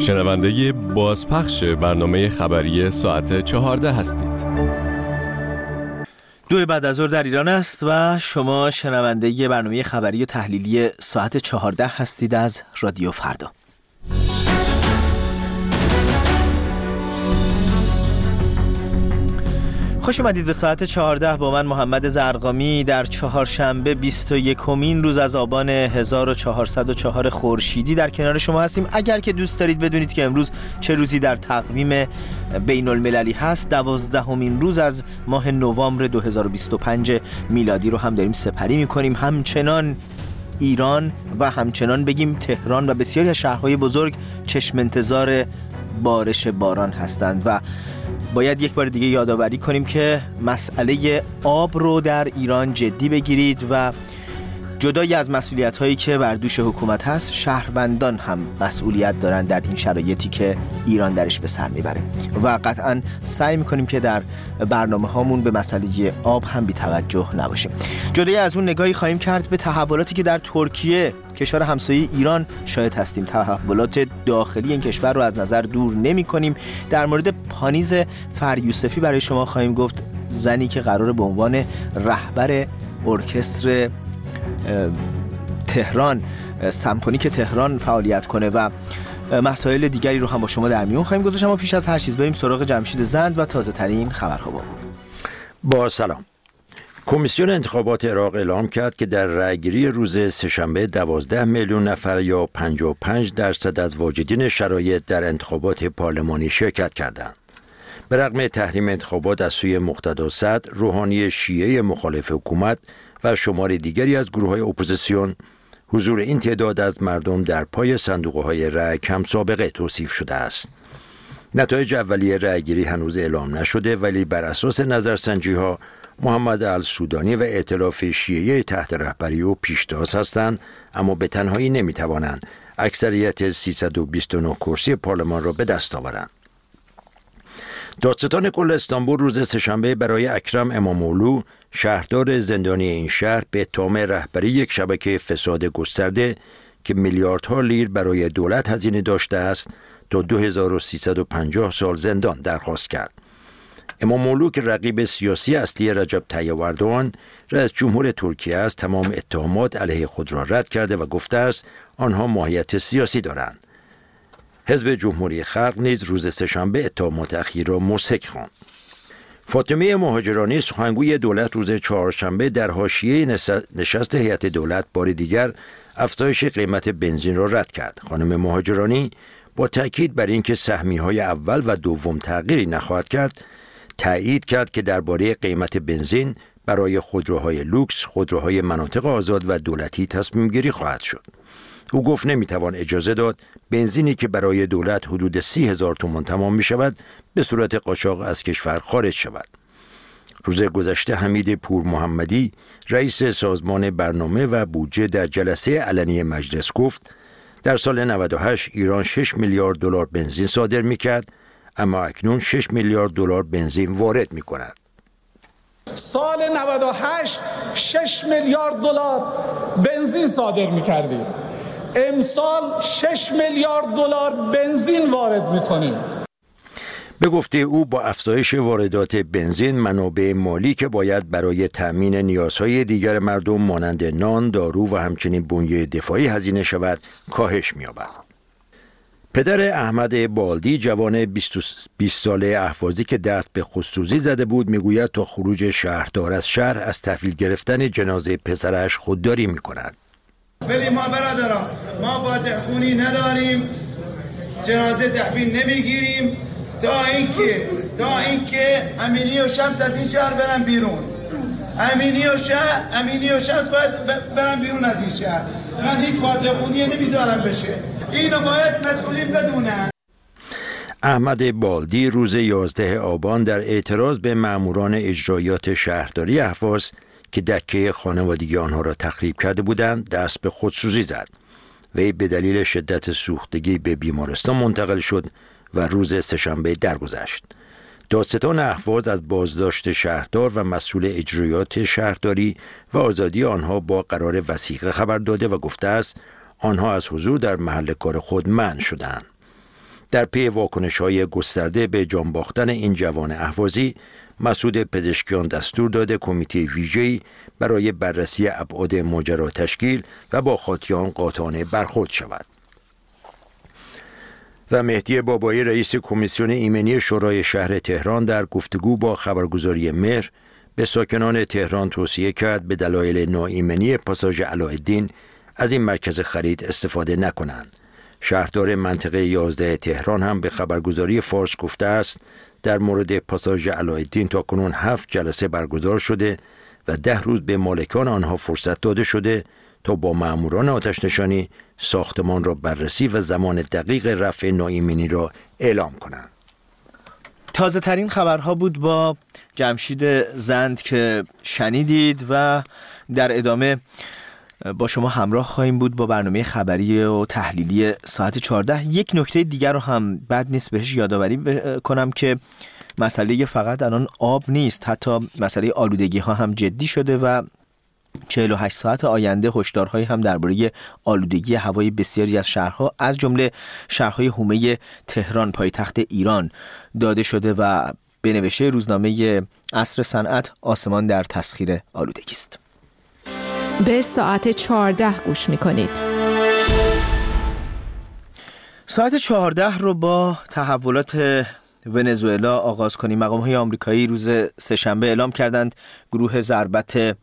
شنونده بازپخش برنامه خبری ساعت 14 هستید. 2 بعد از ظهر در ایران است و شما شنونده برنامه خبری و تحلیلی ساعت 14 هستید از رادیو فردا. خوش اومدید به ساعت 14 با من محمد زرقامی در چهارشنبه 21مین روز از آبان 1404 خورشیدی در کنار شما هستیم. اگر که دوست دارید بدونید که امروز چه روزی در تقویم بین المللی هست، 12مین روز از ماه نوامبر 2025 میلادی رو هم داریم سپری میکنیم. همچنان ایران و همچنان بگیم تهران و بسیاری از شهرهای بزرگ چشم انتظار بارش باران هستند و باید یک بار دیگه یادآوری کنیم که مسئله آب رو در ایران جدی بگیرید و جدای از مسئولیت‌هایی که بر دوش حکومت هست، شهروندان هم مسئولیت دارن در این شرایطی که ایران درش به سر میبره و قطعاً سعی میکنیم که در برنامه هامون به مسئله آب هم بی توجه نباشیم. جدای از اون نگاهی خواهیم کرد به تحولاتی که در ترکیه، کشور همسایه ایران، شاهد هستیم. تحولات داخلی این کشور رو از نظر دور نمی کنیم. در مورد پانیز فریوسفی برای شما خواهیم گفت، زنی که قراره به عنوان رهبر ارکستر تهران، سمفونیک تهران فعالیت کنه و مسائل دیگری رو هم با شما در میون خواهیم گذاشت. اما پیش از هر چیز بریم سراغ جمشید زند و تازه ترین خبرها. با سلام. کمیسیون انتخابات عراق اعلام کرد که در رأیگیری روز سه‌شنبه 12 میلیون نفر یا 55% از واجدین شرایط در انتخابات پارلمانی شرکت کردند. به رغم تحریم انتخابات از سوی مقتدا صدر، روحانی شیعه مخالف حکومت و شمار دیگری از گروه‌های اپوزیسیون، حضور این تعداد از مردم در پای صندوق‌های رأی کم سابقه توصیف شده است. نتایج اولیه رأیگیری هنوز اعلام نشده، ولی بر اساس نظرسنجی‌ها محمد السودانی و ائتلاف شیعه تحت رهبری او پیشتاز هستند، اما به تنهایی نمی‌توانند اکثریت 329 کرسی پارلمان را به دست آورند. دادستان کل استانبول روز سه‌شنبه برای اکرم امام‌اولو، شهردار زندانی این شهر، به اتهام رهبری یک شبکه فساد گسترده که میلیاردها لیر برای دولت هزینه داشته است تا 2350 سال زندان درخواست کرد. امام‌اولو که رقیب سیاسی اصلی رجب طیب اردوغان رئیس جمهور ترکیه است، تمام اتهامات علیه خود را رد کرده و گفته است آنها ماهیت سیاسی دارند. حزب جمهوری خلق نیز روز سه‌شنبه اتهامات اخیر را مسک خواند. فاطمه مهاجرانی، سخنگوی دولت، روز چهارشنبه در حاشیه نشست هیئت دولت بار دیگر افزایش قیمت بنزین را رد کرد. خانم مهاجرانی با تأکید بر اینکه سهمیه‌های اول و دوم تغییری نخواهد کرد، تأیید کرد که درباره قیمت بنزین برای خودروهای لوکس، خودروهای مناطق آزاد و دولتی تصمیم گیری خواهد شد. او گفت نمیتوان اجازه داد بنزینی که برای دولت حدود 30,000 تومان تمام می شود به صورت قاچاق از کشور خارج شود. روز گذشته حمید پور محمدی، رئیس سازمان برنامه و بودجه، در جلسه علنی مجلس گفت در سال 98 ایران 6 میلیارد دلار بنزین صادر می کرد، اما اکنون 6 میلیارد دلار بنزین وارد می کند. سال 98 6 میلیارد دلار بنزین صادر می کردیم. امسال 6 میلیارد دلار بنزین وارد می‌کنیم. به گفته او با افزایش واردات بنزین، منابع مالی که باید برای تأمین نیازهای دیگر مردم مانند نان، دارو و همچنین بنیه دفاعی هزینه شود، کاهش می‌یابد. پدر احمد بالدی، جوان 20 ساله اهوازی که دست به خودسوزی زده بود، میگوید تا خروج شهردار از شهر از تحویل گرفتن جنازه پسرش خودداری می‌کند. ولی ما برادران، ما فاتح خونی نداریم، جنازه تحویل نمیگیریم تا اینکه امینی و شمس از این شهر برن بیرون. امینی و شمس باید برن بیرون از این شهر. من هیچ فاتح خونی نمیذارم بشه. اینو باید مسئولین بدونن. احمد بالدی روز 11 آبان در اعتراض به ماموران اجرایات شهرداری اهواز که دکه خانوادگی آنها را تخریب کرده بودند دست به خودسوزی زد. وی به دلیل شدت سوختگی به بیمارستان منتقل شد و روز سه‌شنبه درگذشت. دادستان اهواز از بازداشت شهردار و مسئول اجرایات شهرداری و آزادی آنها با قرار وثیقه خبر داده و گفته است آنها از حضور در محل کار خود منع شدند. در پی واکنش‌های گسترده به جان باختن این جوان اهوازی، مسعود پزشکیان دستور داده کمیته ویژه‌ای برای بررسی ابعاد ماجرا تشکیل و با خاطیان قاطعانه برخورد شود. و مهدی بابایی رئیس کمیسیون ایمنی شورای شهر تهران در گفتگو با خبرگزاری مهر به ساکنان تهران توصیه کرد به دلایل ناایمنی پاساژ علاءالدین از این مرکز خرید استفاده نکنند. شهردار منطقه 11 تهران هم به خبرگزاری فارس گفته است در مورد پاساژ علاءالدین تاکنون 7 جلسه برگزار شده و 10 روز به مالکان آنها فرصت داده شده تا با مأموران آتش‌نشانی ساختمان را بررسی و زمان دقیق رفع ناایمنی را اعلام کنند. تازه ترین خبرها بود با جمشید زند که شنیدید و در ادامه با شما همراه خواهیم بود با برنامه خبری و تحلیلی ساعت 14. یک نکته دیگر رو هم بد نیست بهش یادآوری کنم که مسئله فقط الان آب نیست، حتی مسئله آلودگی ها هم جدی شده و 48 ساعت آینده هشدارهایی هم درباره آلودگی هوای بسیاری از شهرها از جمله شهرهای حومه تهران پایتخت ایران داده شده و به نوشته روزنامه عصر صنعت آسمان در تسخیر آلودگی است. به ساعت 14 گوش می‌کنید. ساعت 14 رو با تحولات ونزوئلا آغاز کنیم. مقام‌های آمریکایی روز سه‌شنبه اعلام کردند گروه ضربت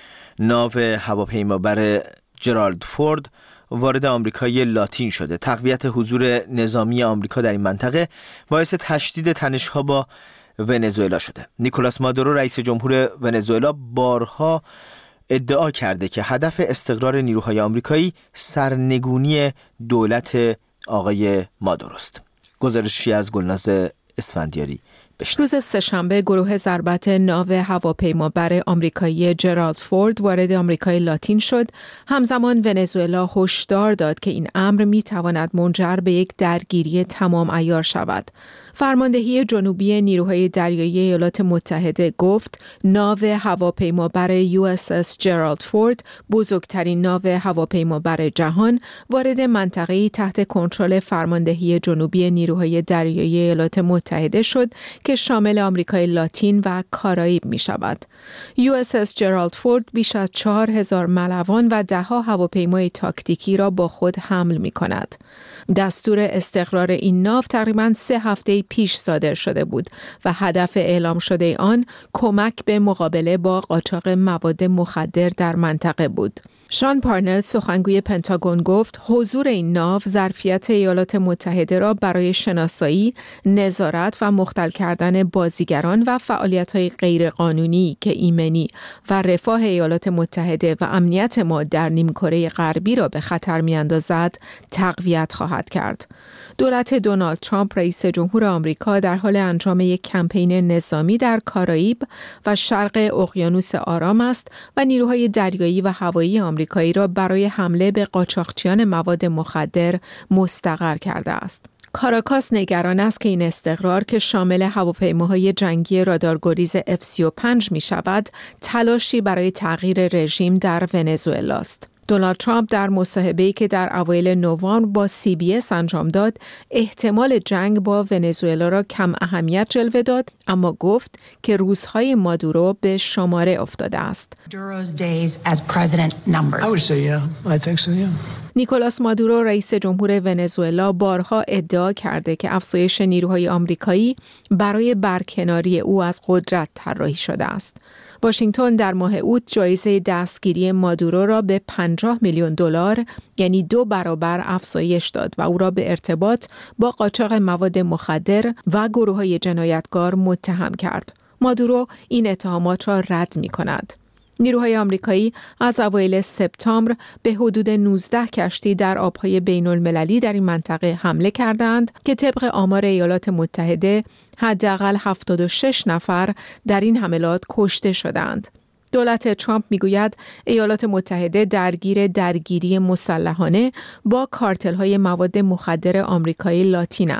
ناو هواپیمابر جرالد فورد وارد آمریکای لاتین شده. تقویت حضور نظامی آمریکا در این منطقه باعث تشدید تنش‌ها با ونزوئلا شده. نیکولاس مادورو رئیس جمهور ونزوئلا بارها ادعا کرده که هدف استقرار نیروهای آمریکایی سرنگونی دولت آقای مادوروست. گزارشی از گلناز اسفندیاری. روز سه‌شنبه گروه ضربت ناو هواپیمابر آمریکایی جرالد فورد وارد آمریکای لاتین شد. همزمان ونزوئلا هشدار داد که این امر می‌تواند منجر به یک درگیری تمام عیار شود. فرماندهی جنوبی نیروهای دریایی ایالات متحده گفت ناو هواپیمابر USS جرالد فورد، بزرگترین ناو هواپیمابر جهان، وارد منطقه‌ای تحت کنترل فرماندهی جنوبی نیروهای دریایی ایالات متحده شد که شامل آمریکای لاتین و کارائیب می شود. USS جرالد فورد بیش از 4000 ملوان و 10 هواپیمای تاکتیکی را با خود حمل می کند. دستور استقرار این ناو تقریباً 3 هفته پیش صادر شده بود و هدف اعلام شده آن کمک به مقابله با قاچاق مواد مخدر در منطقه بود. شان پارنل سخنگوی پنتاگون گفت حضور این ناو ظرفیت ایالات متحده را برای شناسایی، نظارت و مختل کردن بازیگران و فعالیت‌های غیرقانونی که ایمنی و رفاه ایالات متحده و امنیت ما در نیمکره غربی را به خطر می‌اندازد تقویت خواهد کرد. دولت دونالد ترامپ رئیس جمهور آمریکا در حال انجام یک کمپین نظامی در کارائیب و شرق اقیانوس آرام است و نیروهای دریایی و هوایی آمریکایی را برای حمله به قاچاقچیان مواد مخدر مستقر کرده است. کاراکاس نگران است که این استقرار که شامل هواپیماهای جنگی رادارگریز F-35 می شود، تلاشی برای تغییر رژیم در ونزوئلا است. دونالد ترامپ در مصاحبه‌ای که در اوایل نوامبر با CBS انجام داد، احتمال جنگ با ونزوئلا را کم اهمیت جلوه داد، اما گفت که روزهای مادورو به شماره افتاده است. نیکولاس مادورو رئیس جمهور ونزوئلا بارها ادعا کرده که افزایش نیروهای آمریکایی برای برکناری او از قدرت طراحی شده است. واشنگتن در ماه اوت جایزه دستگیری مادورو را به $50 میلیون یعنی 2 برابر افزایش داد و او را به ارتباط با قاچاق مواد مخدر و گروه‌های جنایتکار متهم کرد. مادورو این اتهامات را رد می‌کند. نیروهای آمریکایی از اوایل سپتامبر به حدود 19 کشتی در آبهای بین‌المللی در این منطقه حمله کردند که طبق آمار ایالات متحده حداقل 76 نفر در این حملات کشته شدند. دولت ترامپ میگوید ایالات متحده درگیر درگیری مسلحانه با کارتل‌های مواد مخدر آمریکایی لاتین است.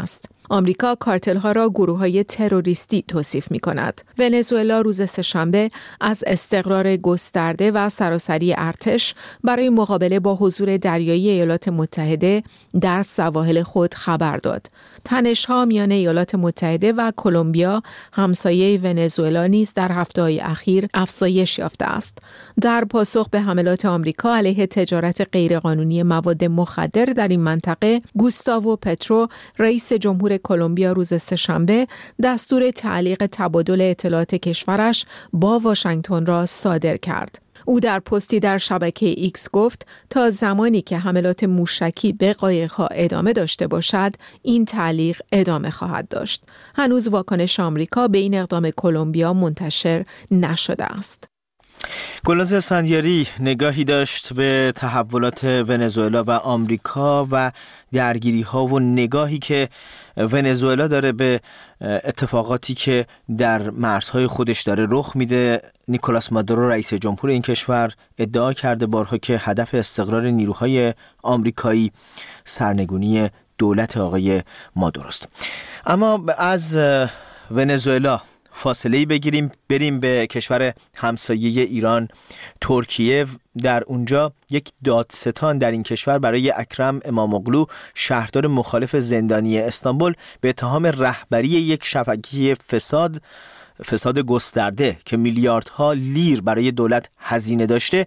آمریکا کارتل‌ها را گروه‌های تروریستی توصیف می‌کند. ونزوئلا روز سه‌شنبه از استقرار گسترده و سراسری ارتش برای مقابله با حضور دریایی ایالات متحده در سواحل خود خبر داد. تنش‌ها میان ایالات متحده و کلمبیا همسایه ونزوئلا نیز در هفته‌های اخیر افزایش یافته است. در پاسخ به حملات آمریکا علیه تجارت غیرقانونی مواد مخدر در این منطقه، گوستاوو پترو، رئیس جمهور کلمبیا روز سه‌شنبه دستور تعلیق تبادل اطلاعات کشورش با واشنگتن را صادر کرد. او در پستی در شبکه ایکس گفت تا زمانی که حملات موشکی به قایق‌ها ادامه داشته باشد، این تعلیق ادامه خواهد داشت. هنوز واکنش آمریکا به این اقدام کلمبیا منتشر نشده است. گلناز اسفندیاری نگاهی داشت به تحولات ونزوئلا و آمریکا و درگیری‌ها و نگاهی که ونزوئلا داره به اتفاقاتی که در مرزهای خودش داره رخ میده. نیکولاس مادورو رئیس جمهور این کشور ادعا کرده بارها که هدف استقرار نیروهای آمریکایی سرنگونی دولت آقای مادورو است. اما از ونزوئلا فاصله‌ای بگیریم بریم به کشور همسایه ایران، ترکیه. در اونجا یک دادستان در این کشور برای اکرم اماموغلو، شهردار مخالف زندانی استانبول، به اتهام رهبری یک شبکه فساد گسترده که میلیاردها لیر برای دولت هزینه داشته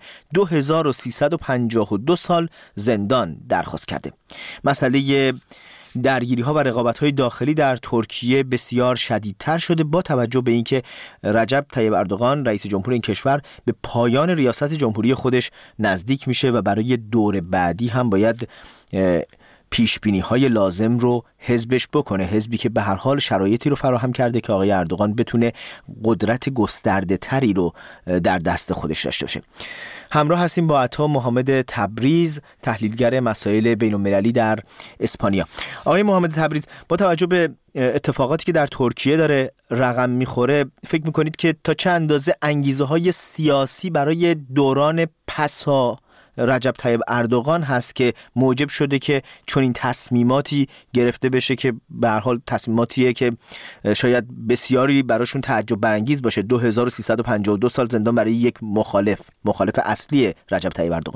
2352 سال زندان درخواست کرده. مسئله درگیری‌ها و رقابت‌های داخلی در ترکیه بسیار شدیدتر شده با توجه به اینکه رجب طیب اردوغان رئیس جمهور این کشور به پایان ریاست جمهوری خودش نزدیک میشه و برای دور بعدی هم باید پیشبینی‌های لازم رو حزبش بکنه، حزبی که به هر حال شرایطی رو فراهم کرده که آقای اردوغان بتونه قدرت گسترده تری رو در دست خودش داشته باشه. همراه هستیم با عطا محمد تبریز، تحلیلگر مسائل بین‌المللی در اسپانیا. آقای محمد تبریز، با توجه به اتفاقاتی که در ترکیه داره رقم میخوره، فکر میکنید که تا چه اندازه انگیزه‌های سیاسی برای دوران پسا رجب طیب اردوغان هست که موجب شده که چنین تصمیماتی گرفته بشه که به هر حال تصمیماتیه که شاید بسیاری براشون تعجب برانگیز باشه؟ 2352 سال زندان برای یک مخالف اصلی رجب طیب اردوغان.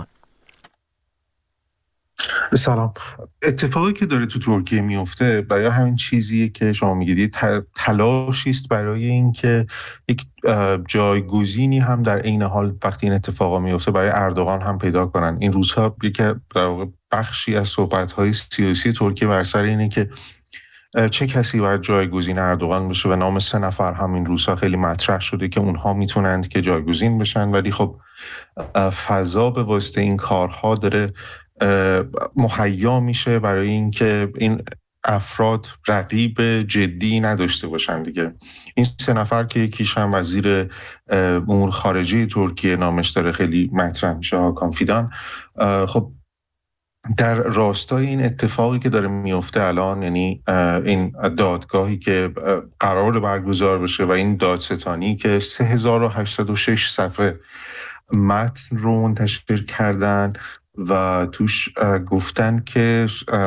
سلام. اتفاقی که داره تو ترکیه میفته برای همین چیزیه که شما میگید، تلاشی است برای اینکه یک جایگزینی هم در عین حال وقتی این اتفاقا میفته برای اردوغان هم پیدا کنن. این روزها یک بخشی از صحبت‌های سیاسی ترکیه بر سر اینه که چه کسی باید جایگزین اردوغان بشه. به نام 3 نفر همین روزها خیلی مطرح شده که اونها میتونند که جایگزین بشن، ولی خب فضا به واسطه این کارها داره مهیا میشه برای اینکه این افراد رقیب جدی نداشته باشن دیگه. این 3 نفر که یکیش هم وزیر امور خارجه ترکیه نامش داره خیلی مطرح میشه، هاکان فیدان. خب در راستای این اتفاقی که داره میفته الان، یعنی این دادگاهی که قرار برگزار بشه و این دادستانی که 3806 صفحه متن رو منتشر کردن و توش گفتن که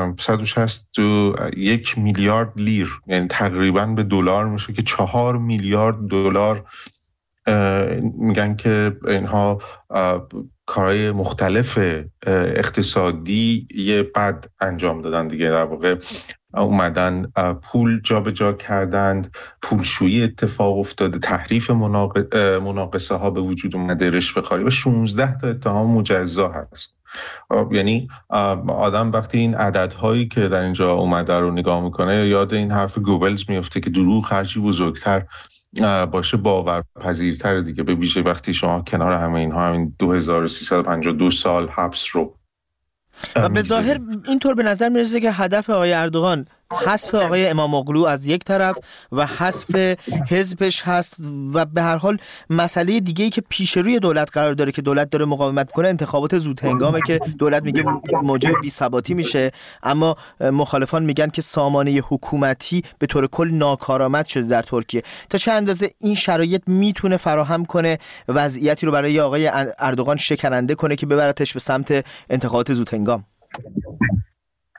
161 میلیارد لیر، یعنی تقریباً به دلار میشه که 4 میلیارد دلار، میگن که اینها کارهای مختلف اقتصادی بد انجام دادن دیگه. در واقع اومدن پول جابجا کردند، پولشویی اتفاق افتاده، تحریف مناقصه ها به وجود اومده، رشوه خواری و 16 تا اتهام مجزا هست. یعنی آدم وقتی این عددهایی که در اینجا اومده رو نگاه میکنه یاد این حرف گوبلز میفته که دروغ هرچی بزرگتر باشه باورپذیرتر دیگه، به ویژه وقتی شما کنار همه اینها همین 2352 سال حبس رو و به ظاهر اینطور به نظر میرسه که هدف آقای اردوغان حذف آقای اماموغلو از یک طرف و حذف حزبش هست و به هر حال مسئله دیگه‌ای که پیش روی دولت قرار داره که دولت داره مقاومت کنه انتخابات زود هنگامه که دولت میگه موجب بی‌ثباتی میشه، اما مخالفان میگن که سامانه حکومتی به طور کل ناکارآمد شده در ترکیه. تا چه اندازه این شرایط میتونه فراهم کنه وضعیتی رو برای آقای اردوغان شکننده کنه که ببرتش به سمت انتخابات زود هنگام؟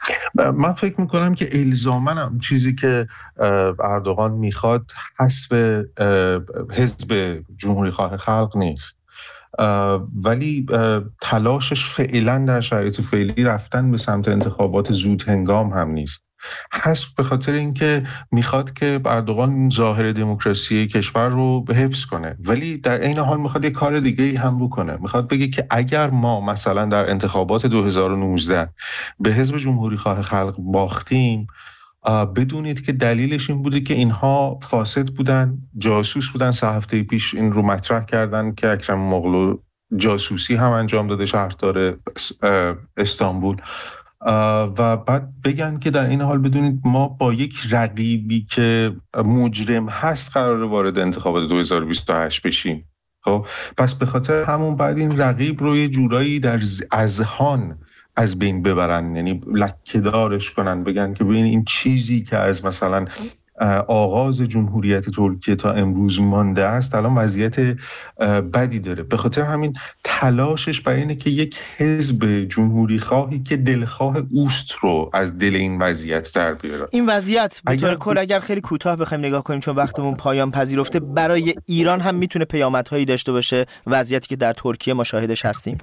من فکر میکنم که الزاماً چیزی که اردوغان میخواد حذف حزب جمهوری خواه خلق نیست، ولی تلاشش فعلا در شرایط فعلی رفتن به سمت انتخابات زود هنگام هم نیست. حذف به خاطر اینکه میخواد که اردوغان ظاهر دموکراسی کشور رو حفظ کنه، ولی در عین حال میخواد یک کار دیگه هم بکنه. میخواد بگه که اگر ما مثلا در انتخابات 2019 به حزب جمهوری خواه خلق باختیم، بدونید که دلیلش این بوده که اینها فاسد بودن، جاسوس بودن. 3 هفته پیش این رو مطرح کردن که اکرم اماموغلو جاسوسی هم انجام داده شهردار استانبول، و بعد بگن که در این حال بدونید ما با یک رقیبی که مجرم هست قراره وارد انتخابات 2028 بشیم. خب پس به خاطر همون بعد این رقیب رو یه جورایی در اذهان از بین ببرن، یعنی لکه‌دارش کنن، بگن که ببین این چیزی که از مثلا آغاز جمهوریت ترکیه تا امروز مانده است الان وضعیت بدی داره. به خاطر همین تلاشش برای اینه که یک حزب جمهوری خواهی که دلخواه اوست رو از دل این وضعیت در بیاره. این وضعیت به طور کل اگر خیلی کوتاه بخوایم نگاه کنیم، چون وقتمون پایان پذیرفته، برای ایران هم میتونه پیامدهایی داشته باشه، وضعیتی که در ترکیه ما شاهدش هستیم؟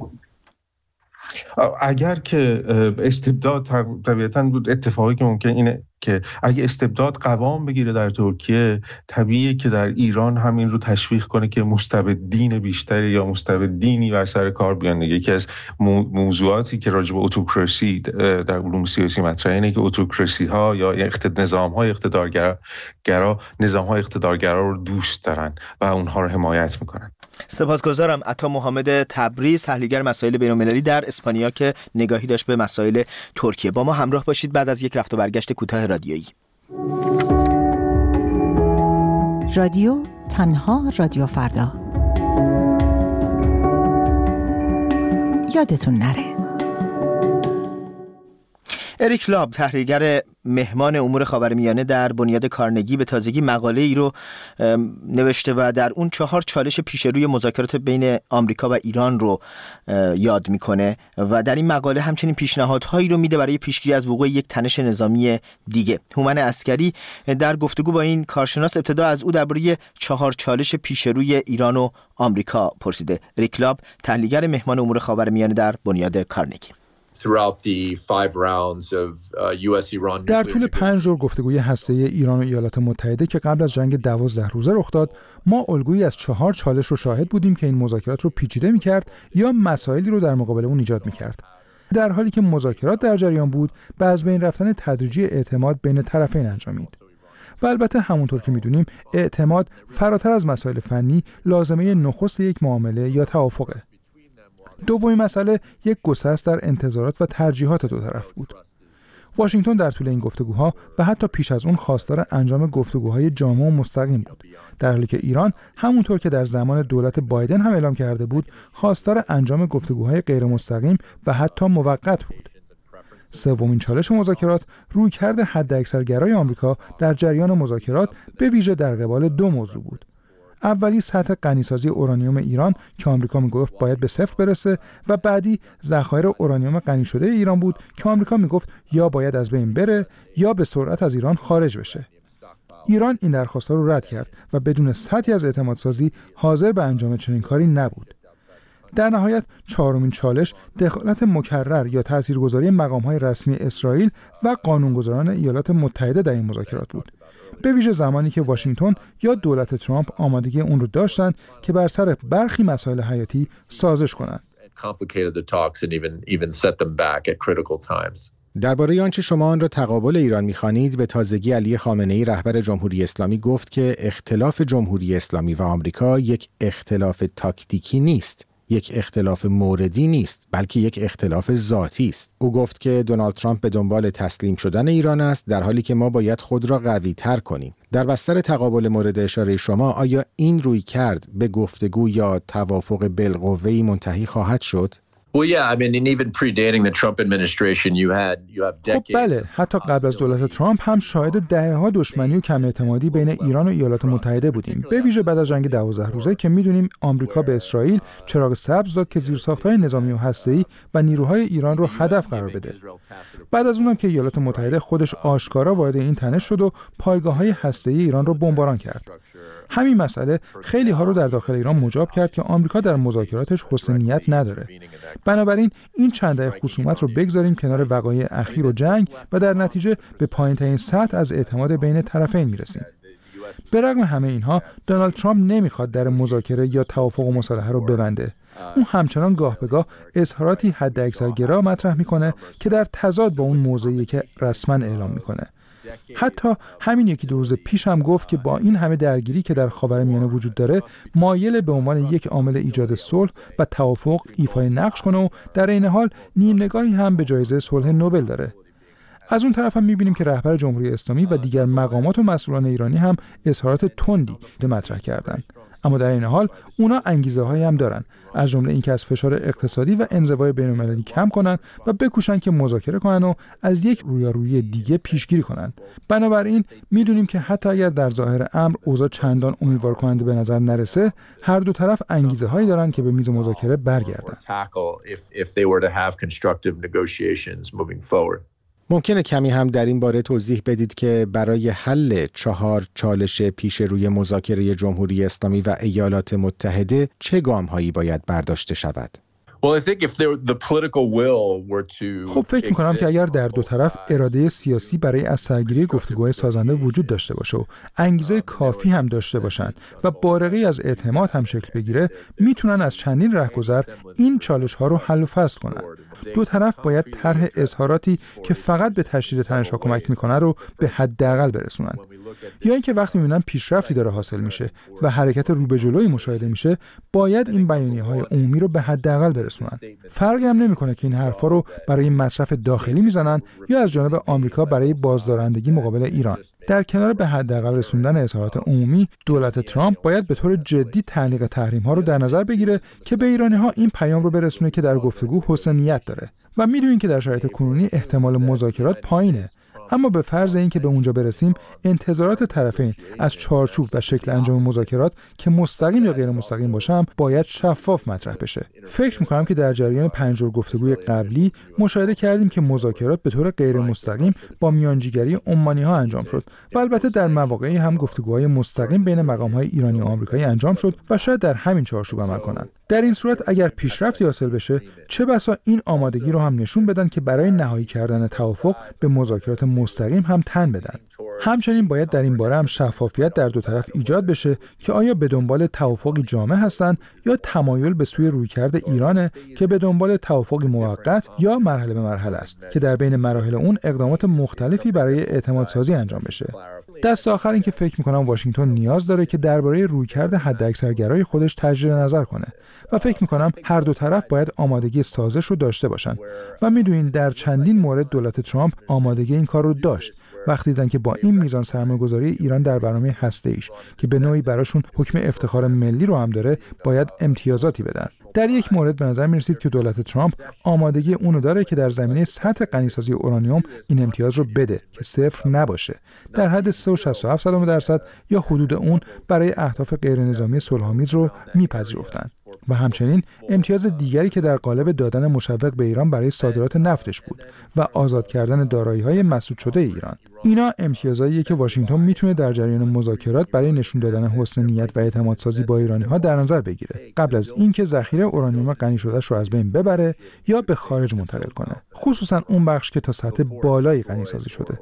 اگر که استبداد، طبیعتاً اتفاقی که ممکن اینه که اگه استبداد قوام بگیره در ترکیه، طبیعیه که در ایران همین رو تشویق کنه که مستبدین بیشتری یا مستبدینی بر سر کار بیان. یکی از موضوعاتی که راجع به اتوکراسی در علوم سیاسی مطرحه اینه که اتوکراسی ها یا نظام‌های اقتدارگرا رو دوست دارن و اونها رو حمایت میکنن. سپاسگزارم. عطا محمد تبریز، تحلیلگر مسائل بین‌المللی در اسپانیا که نگاهی داشت به مسائل ترکیه. با ما همراه باشید بعد از یک رفت و برگشت کوتاه رادیویی. رادیو تنها رادیو فردا. یادتون نره. اریک لاب، تحلیلگر مهمان امور خاورمیانه در بنیاد کارنگی، به تازگی مقاله ای رو نوشته و در اون 4 چالش پیش روی مذاکرات بین آمریکا و ایران رو یاد میکنه و در این مقاله همچنین پیشنهادهایی رو میده برای پیشگیری از وقوع یک تنش نظامی دیگه. هومن عسکری در گفتگو با این کارشناس ابتدا از او درباره 4 چالش پیش روی ایران و آمریکا پرسیده. اریک لاب، تحلیلگر مهمان امور خاورمیانه در بنیاد کارنگی. در طول 5 دور گفتگوی هسته‌ای ایران و ایالات متحده که قبل از جنگ 12 روزه رخ داد، ما الگویی از 4 چالش رو شاهد بودیم که این مذاکرات رو پیچیده می‌کرد یا مسائلی رو در مقابل اون ایجاد می‌کرد. در حالی که مذاکرات در جریان بود، به از بین رفتن تدریجی اعتماد بین طرفین انجامید. و البته همونطور که می‌دونیم، اعتماد فراتر از مسائل فنی لازمه نخست یک معامله یا توافقه. دومین مسئله یک گسست در انتظارات و ترجیحات دو طرف بود. واشنگتن در طول این گفتگوها و حتی پیش از اون خواستار انجام گفتگوهای جامع و مستقیم بود، در حالی که ایران همونطور که در زمان دولت بایدن هم اعلام کرده بود، خواستار انجام گفتگوهای غیر مستقیم و حتی موقت بود. سومین چالش مذاکرات، رویکرد حداکثرگرای آمریکا در جریان مذاکرات به ویژه در قبال 2 موضوع بود. اولی سطح غنیسازی اورانیوم ایران که آمریکا میگفت باید به 0 برسه و بعدی ذخایر اورانیوم غنی شده ایران بود که آمریکا میگفت یا باید از بین بره یا به سرعت از ایران خارج بشه. ایران این درخواست‌ها رو رد کرد و بدون سطحی از اعتمادسازی حاضر به انجام چنین کاری نبود. در نهایت 4مین چالش، دخالت مکرر یا تاثیرگذاری مقام‌های رسمی اسرائیل و قانونگذاران ایالات متحده در این مذاکرات بود، به ویژه زمانی که واشنگتن یا دولت ترامپ آمادگی اون رو داشتن که بر سر برخی مسائل حیاتی سازش کنند. درباره آنچه شما آن را تقابل ایران می‌خوانید، به تازگی علی خامنه‌ای رهبر جمهوری اسلامی گفت که اختلاف جمهوری اسلامی و آمریکا یک اختلاف تاکتیکی نیست، یک اختلاف موردی نیست، بلکه یک اختلاف ذاتی است. او گفت که دونالد ترامپ به دنبال تسلیم شدن ایران است، در حالی که ما باید خود را قوی تر کنیم. در بستر تقابل مورد اشاره شما، آیا این روی کرد به گفتگو یا توافق بالقوه‌ای منتهی خواهد شد؟ خب بله، حتی قبل از دولت ترامپ هم شاهد دهه‌ها دشمنی و کم اعتمادی بین ایران و ایالات متحده بودیم، به ویژه بعد از جنگ 12 روزه که میدونیم آمریکا به اسرائیل چراغ سبز داد که زیرساخت‌های نظامی و هسته‌ای و نیروهای ایران رو هدف قرار بده. بعد از اونم که ایالات متحده خودش آشکارا وارد این تنش شد و پایگاه‌های هسته‌ای ایران رو بمباران کرد. همین مسئله خیلی ها رو در داخل ایران مجاب کرد که آمریکا در مذاکراتش حسن نیت نداره. بنابراین این چند دهه خصومت رو بگذاریم کنار وقایع اخیر و جنگ و در نتیجه به پایین‌ترین سطح از اعتماد بین طرفین میرسیم. به رغم همه اینها دونالد ترامپ نمیخواد در مذاکره یا توافق و مصالحه رو ببنده. اون همچنان گاه به گاه اظهاراتی حداکثرگرا مطرح میکنه که در تضاد با اون موضعی که رسما اعلام میکنه. حتی همین یکی دو روز پیش هم گفت که با این همه درگیری که در خاورمیانه وجود داره مایل به عنوان یک عامل ایجاد صلح و توافق ایفای نقش کنه و در این حال نیم نگاهی هم به جایزه صلح نوبل داره. از اون طرف هم می‌بینیم که رهبر جمهوری اسلامی و دیگر مقامات و مسئولان ایرانی هم اظهارات تندی مطرح کردند. اما در این حال اونا انگیزه‌هایی هم دارن، از جمله اینکه از فشار اقتصادی و انزوای بین‌المللی کم کنن و بکوشن که مذاکره کنن و از یک رویارویی دیگه پیشگیری کنن. بنابراین میدونیم که حتی اگر در ظاهر امر اوضاع چندان امیدوار کننده به نظر نرسه، هر دو طرف انگیزه‌هایی دارن که به میز مذاکره برگردن. ممکنه کمی هم در این باره توضیح بدید که برای حل 4 چالش پیش روی مذاکره جمهوری اسلامی و ایالات متحده چه گام‌هایی باید برداشته شود؟ خب فکر می‌کنم که اگر در دو طرف اراده سیاسی برای از سرگیری گفتگوهای سازنده وجود داشته باشه و انگیزه کافی هم داشته باشن و بارقه‌ای از اعتماد هم شکل بگیره، میتونن از چندین راهگذر این چالش‌ها رو حل و فصل کنن. دو طرف باید طرح اظهاراتی که فقط به تشدید تنش‌ها کمک می‌کنه رو به حداقل برسونن. یا اینکه وقتی می‌بینن پیشرفتی داره حاصل میشه و حرکت رو به جلوی مشاهده میشه، باید این بیانیه‌های عمومی رو به حداقل برسونن. فرقی هم نمی‌کنه که این حرفا رو برای مصرف داخلی میزنن یا از جانب آمریکا برای بازدارندگی مقابل ایران. در کنار به حداقل رسوندن اظهارات عمومی، دولت ترامپ باید به طور جدی تعلیق تحریم‌ها رو در نظر بگیره که به ایرانی‌ها این پیام رو برسونه که در گفتگو حسن نیت داره. و می‌دونین که در شرایط کنونی احتمال مذاکرات پایینه. اما به فرض اینکه به اونجا برسیم، انتظارات طرفین از چارچوب و شکل انجام مذاکرات که مستقیم یا غیر مستقیم باشه باید شفاف مطرح بشه. فکر می‌کنم که در جریان 5 جور گفتگوی قبلی مشاهده کردیم که مذاکرات به طور غیر مستقیم با میانجیگری عمانی‌ها انجام شد و البته در مواقعی هم گفتگوهای مستقیم بین مقام‌های ایرانی و آمریکایی انجام شد و شاید در همین چارچوب عمل کنند. در این صورت اگر پیشرفتی حاصل بشه، چه بسا این آمادگی رو هم نشون بدن که برای نهایی کردن توافق به مذاکرات مستقیم هم تن بدن. همچنین باید در این باره هم شفافیت در دو طرف ایجاد بشه که آیا به دنبال توافقی جامع هستن یا تمایل به سوی رویکرد ایرانه که به دنبال توافقی موقت یا مرحله به مرحله است که در بین مراحل اون اقدامات مختلفی برای اعتمادسازی انجام بشه. دست آخر این که فکر می‌کنم واشنگتن نیاز داره که درباره رویکرد حداکثرگرای خودش تجدید نظر کنه و فکر می‌کنم هر دو طرف باید آمادگی سازش رو داشته باشن و می‌دونین در چندین مورد دولت ترامپ آمادگی این کار رو داشت. وقتی دیدن که با این میزان سرمایه‌گذاری ایران در برنامه هسته‌ایش که به نوعی براشون حکم افتخار ملی رو هم داره، باید امتیازاتی بدن. در یک مورد به نظر می‌رسید که دولت ترامپ آمادگی اونو داره که در زمینه سطح غنی‌سازی اورانیوم این امتیاز رو بده که صفر نباشه، در حد 3.67% یا حدود اون برای اهداف غیرنظامی صلح‌آمیز رو میپذیرفتن. و همچنین امتیاز دیگری که در قالب دادن مشوق به ایران برای صادرات نفتش بود و آزاد کردن دارایی‌های مسدود شده ایران. اینا امتیازاییه که واشنگتن میتونه در جریان مذاکرات برای نشون دادن حسن نیت و اعتمادسازی با ایرانی‌ها در نظر بگیره، قبل از اینکه ذخیره اورانیوم غنی شده‌اش رو از بین ببره یا به خارج منتقل کنه، خصوصا اون بخش که تا سطح بالایی غنی‌سازی شده.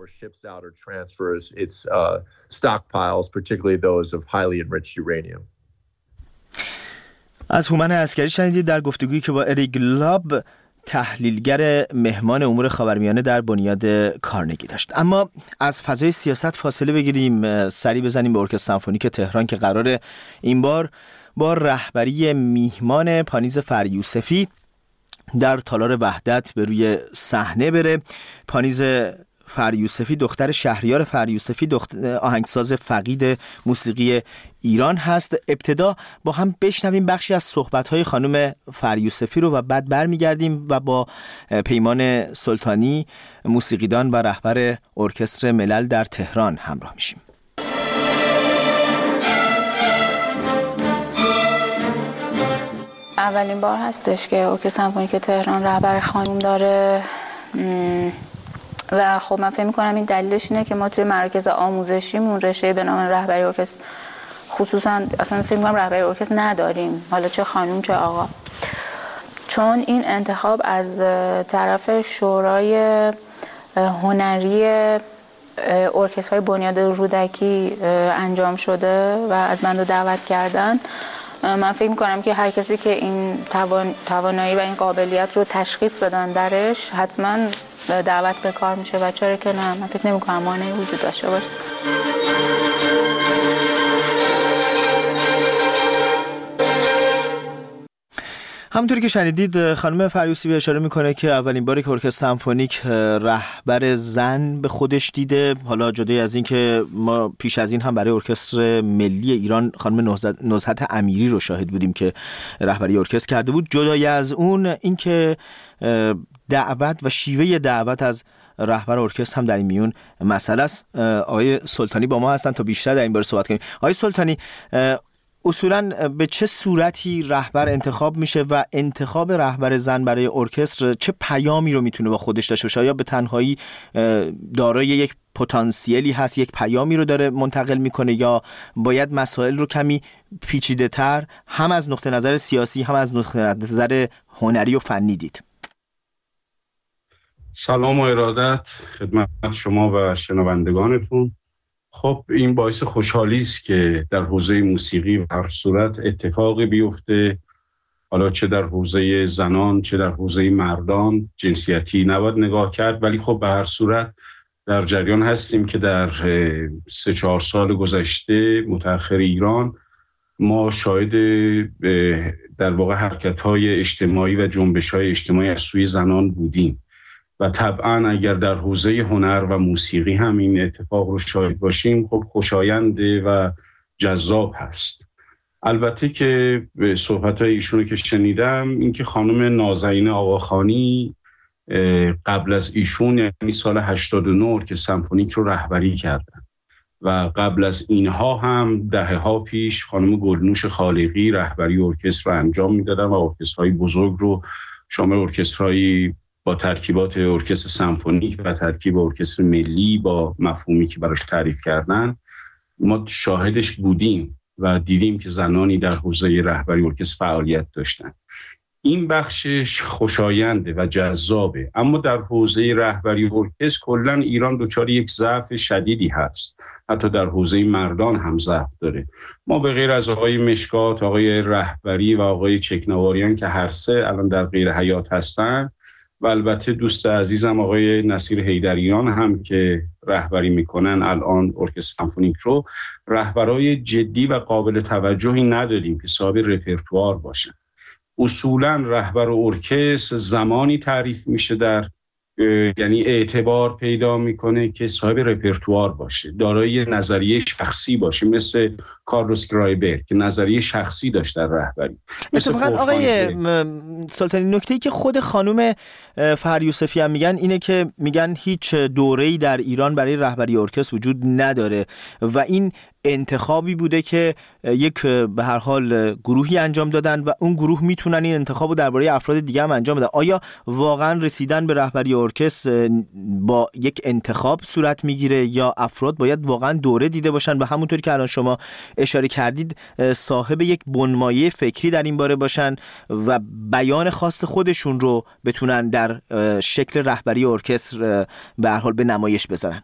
از هومن عسکری شنیدید در گفتگویی که با اریک لاب، تحلیلگر مهمان امور خاورمیانه در بنیاد کارنگی داشت. اما از فضای سیاست فاصله بگیریم، سری بزنیم به ارکستر سمفونیک تهران که قراره این بار با رهبری میهمان پانیز فریوسفی در تالار وحدت به روی صحنه بره. پانیز فریوسفی دختر شهریار فریوسفی آهنگساز فقید موسیقی ایران هست. ابتدا با هم بشنویم بخشی از صحبت‌های خانم فریوسفی رو و بعد برمیگردیم و با پیمان سلطانی موسیقیدان و رهبر ارکستر ملل در تهران همراه میشیم. اولین بار هستش که ارکستر سمفونیک تهران رهبر خانم داره و خب من فکر می‌کنم این دلیلش اینه که ما توی مراکز آموزشیمون رشته به نام رهبری ارکستر خصوصا اصلا فکر می‌کنم رهبری ارکستر نداریم، حالا چه خانم چه آقا، چون این انتخاب از طرف شورای هنری ارکسترهای بنیاد رودکی انجام شده و از من دعوت کردن. من فکر می‌کنم که هر کسی که این توانایی و این قابلیت رو تشخیص بدن درش حتما دعوت به کار میشه و چرا که نه، من فکر نمی‌کنم مانعی وجود داشته باشه. همونطوری که شنیدید خانم فریوسفی اشاره میکنه که اولین باری که ارکستر سمفونیک رهبر زن به خودش دیده. حالا جدای از این که ما پیش از این هم برای ارکستر ملی ایران خانم نزهت امیری رو شاهد بودیم که رهبری ارکستر کرده بود. جدای از اون این که دعوت و شیوه دعوت از رهبر ارکستر هم در این میون مسئله است. آقای سلطانی با ما هستن تا بیشتر در این باره صحبت کنیم. آقای سلطانی، اصولاً به چه صورتی رهبر انتخاب میشه و انتخاب رهبر زن برای ارکستر چه پیامی رو میتونه با خودش داشته باشه؟ آیا به تنهایی دارای یک پتانسیلی هست، یک پیامی رو داره منتقل میکنه، یا باید مسائل رو کمی پیچیده‌تر هم از نقطه نظر سیاسی هم از نقطه نظر هنری و فنی دید؟ سلام و ارادت خدمت شما و شنوندگانتون. خب این باعث خوشحالی است که در حوزه موسیقی و هر صورت اتفاقی بیفته، حالا چه در حوزه زنان چه در حوزه مردان. جنسیتی نباید نگاه کرد، ولی خب به هر صورت در جریان هستیم که در 3-4 سال گذشته متأخر ایران ما شاهد در واقع حرکت‌های اجتماعی و جنبش‌های اجتماعی از سوی زنان بودیم و طبعا اگر در حوزه هنر و موسیقی هم این اتفاق رو شاهد باشیم خب خوشاینده و جذاب هست. البته که به صحبت‌های ایشونو که شنیدم، اینکه خانم نازنین آقاخانی قبل از ایشون یعنی سال 89 که سمفونیک رو رهبری کردن و قبل از اینها هم دهه‌ها پیش خانم گلنوش خالقی رهبری ارکستر رو انجام میدادن و ارکسترهای بزرگ رو شامل ارکسترهای با ترکیبات ارکستر سمفونیک و ترکیب ارکستر ملی با مفهومی که براش تعریف کردن ما شاهدش بودیم و دیدیم که زنانی در حوزه رهبری ارکستر فعالیت داشتن. این بخشش خوشاینده و جذابه، اما در حوزه رهبری ارکستر کلاً ایران دچار یک ضعف شدیدی هست، حتی در حوزه مردان هم ضعف داره. ما به غیر از آقای مشکات، آقای رهبری و آقای چکنواریان که هر سه الان در غیر حیات هستن و البته دوست عزیزم آقای نصیر حیدریان هم که رهبری میکنن الان ارکستر سمفونیک رو، رهبرای جدی و قابل توجهی نداریم که صاحب رپرتوار باشن. اصولا رهبر ارکستر زمانی تعریف میشه در یعنی اعتبار پیدا میکنه که صاحب رپرتوار باشه، دارای نظریه شخصی باشه، مثل کارلوس گرایبر که نظریه شخصی داشت در رهبری. اتفاقا آقای سلطانی، نکته‌ای که خود خانم فریوسفی هم میگن اینه که میگن هیچ دوره‌ای در ایران برای رهبری ارکستر وجود نداره و این انتخابی بوده که یک به هر حال گروهی انجام دادن و اون گروه میتونن این انتخابو درباره افراد دیگه هم انجام بدن. آیا واقعا رسیدن به رهبری ارکستر با یک انتخاب صورت میگیره یا افراد باید واقعا دوره دیده باشن و همونطوری که الان شما اشاره کردید صاحب یک بنمایه فکری در این باره باشن و بیان خاص خودشون رو بتونن در شکل رهبری ارکستر به هر حال به نمایش بذارن؟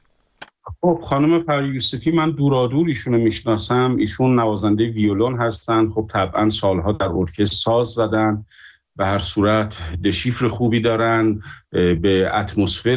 خب خانم فریوسفی من دورادور ایشونو میشناسم، ایشون نوازنده ویولون هستن، خب طبعا سالها در ارکستر ساز زدن، به هر صورت دشیفر خوبی دارن، به اتمسفر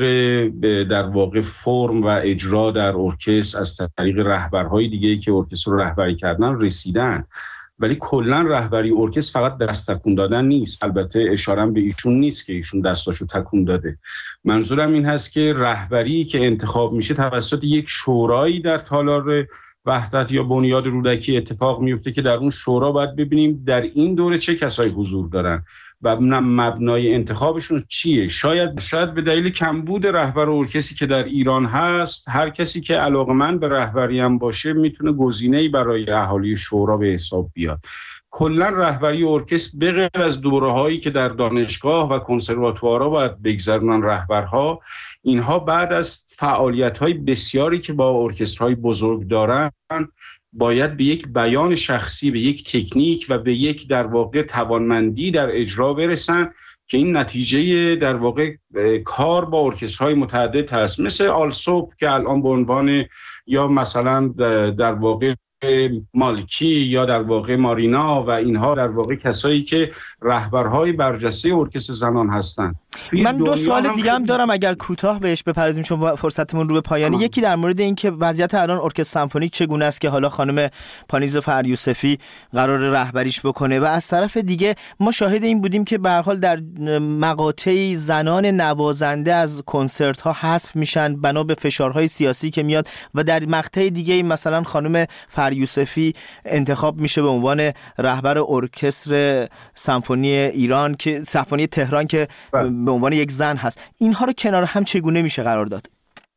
در واقع فرم و اجرا در ارکستر از طریق رهبرهای دیگه که ارکستر رو رهبری کردن رسیدن. ولی کلا رهبری ارکستر فقط دست تکون دادن نیست. البته اشارم به ایشون نیست که ایشون دستاشو تکون داده. منظورم این هست که رهبری که انتخاب میشه توسط یک شورایی در تالار وحدت یا بنیاد رودکی اتفاق میفته که در اون شورا باید ببینیم در این دوره چه کسایی حضور دارن و مبنای انتخابشون چیه. شاید به دلیل کمبود رهبر ارکستری که در ایران هست، هر کسی که علاقه‌مند به رهبری هم باشه میتونه گزینه‌ای برای اهالی شورا به حساب بیاد. کلا رهبری ارکستر به غیر از دوره‌هایی که در دانشگاه و کنسرواتوارها باید بگذرونن رهبرها، اینها بعد از فعالیت‌های بسیاری که با ارکسترهای بزرگ دارن باید به یک بیان شخصی، به یک تکنیک و به یک در واقع توانمندی در اجرا برسن که این نتیجه در واقع کار با ارکسترهای متعدد هست، مثل آلسوپ که الان به عنوان یا مثلا در واقع مالکی یا در واقع مارینا و اینها در واقع کسایی که رهبرهای برجسته ارکستر زنان هستند. من دو سوال دیگه هم دارم اگر کوتاه بهش بپردازیم چون فرصتمون رو به پایانه. یکی در مورد این که وضعیت الان ارکستر سمفونیک چگونه است که حالا خانم پانیز فریوسفی قرار رهبریش بکنه، و از طرف دیگه ما شاهد این بودیم که به هر حال در مقاطعی زنان نوازنده از کنسرت ها حذف میشن بنا به فشارهای سیاسی که میاد، و در مقطع دیگه مثلا خانم فریوسفی انتخاب میشه به عنوان رهبر ارکستر سمفونی ایران که سمفونی تهران که به عنوان یک زن هست. اینها رو کنار هم چگونه میشه قرار داد؟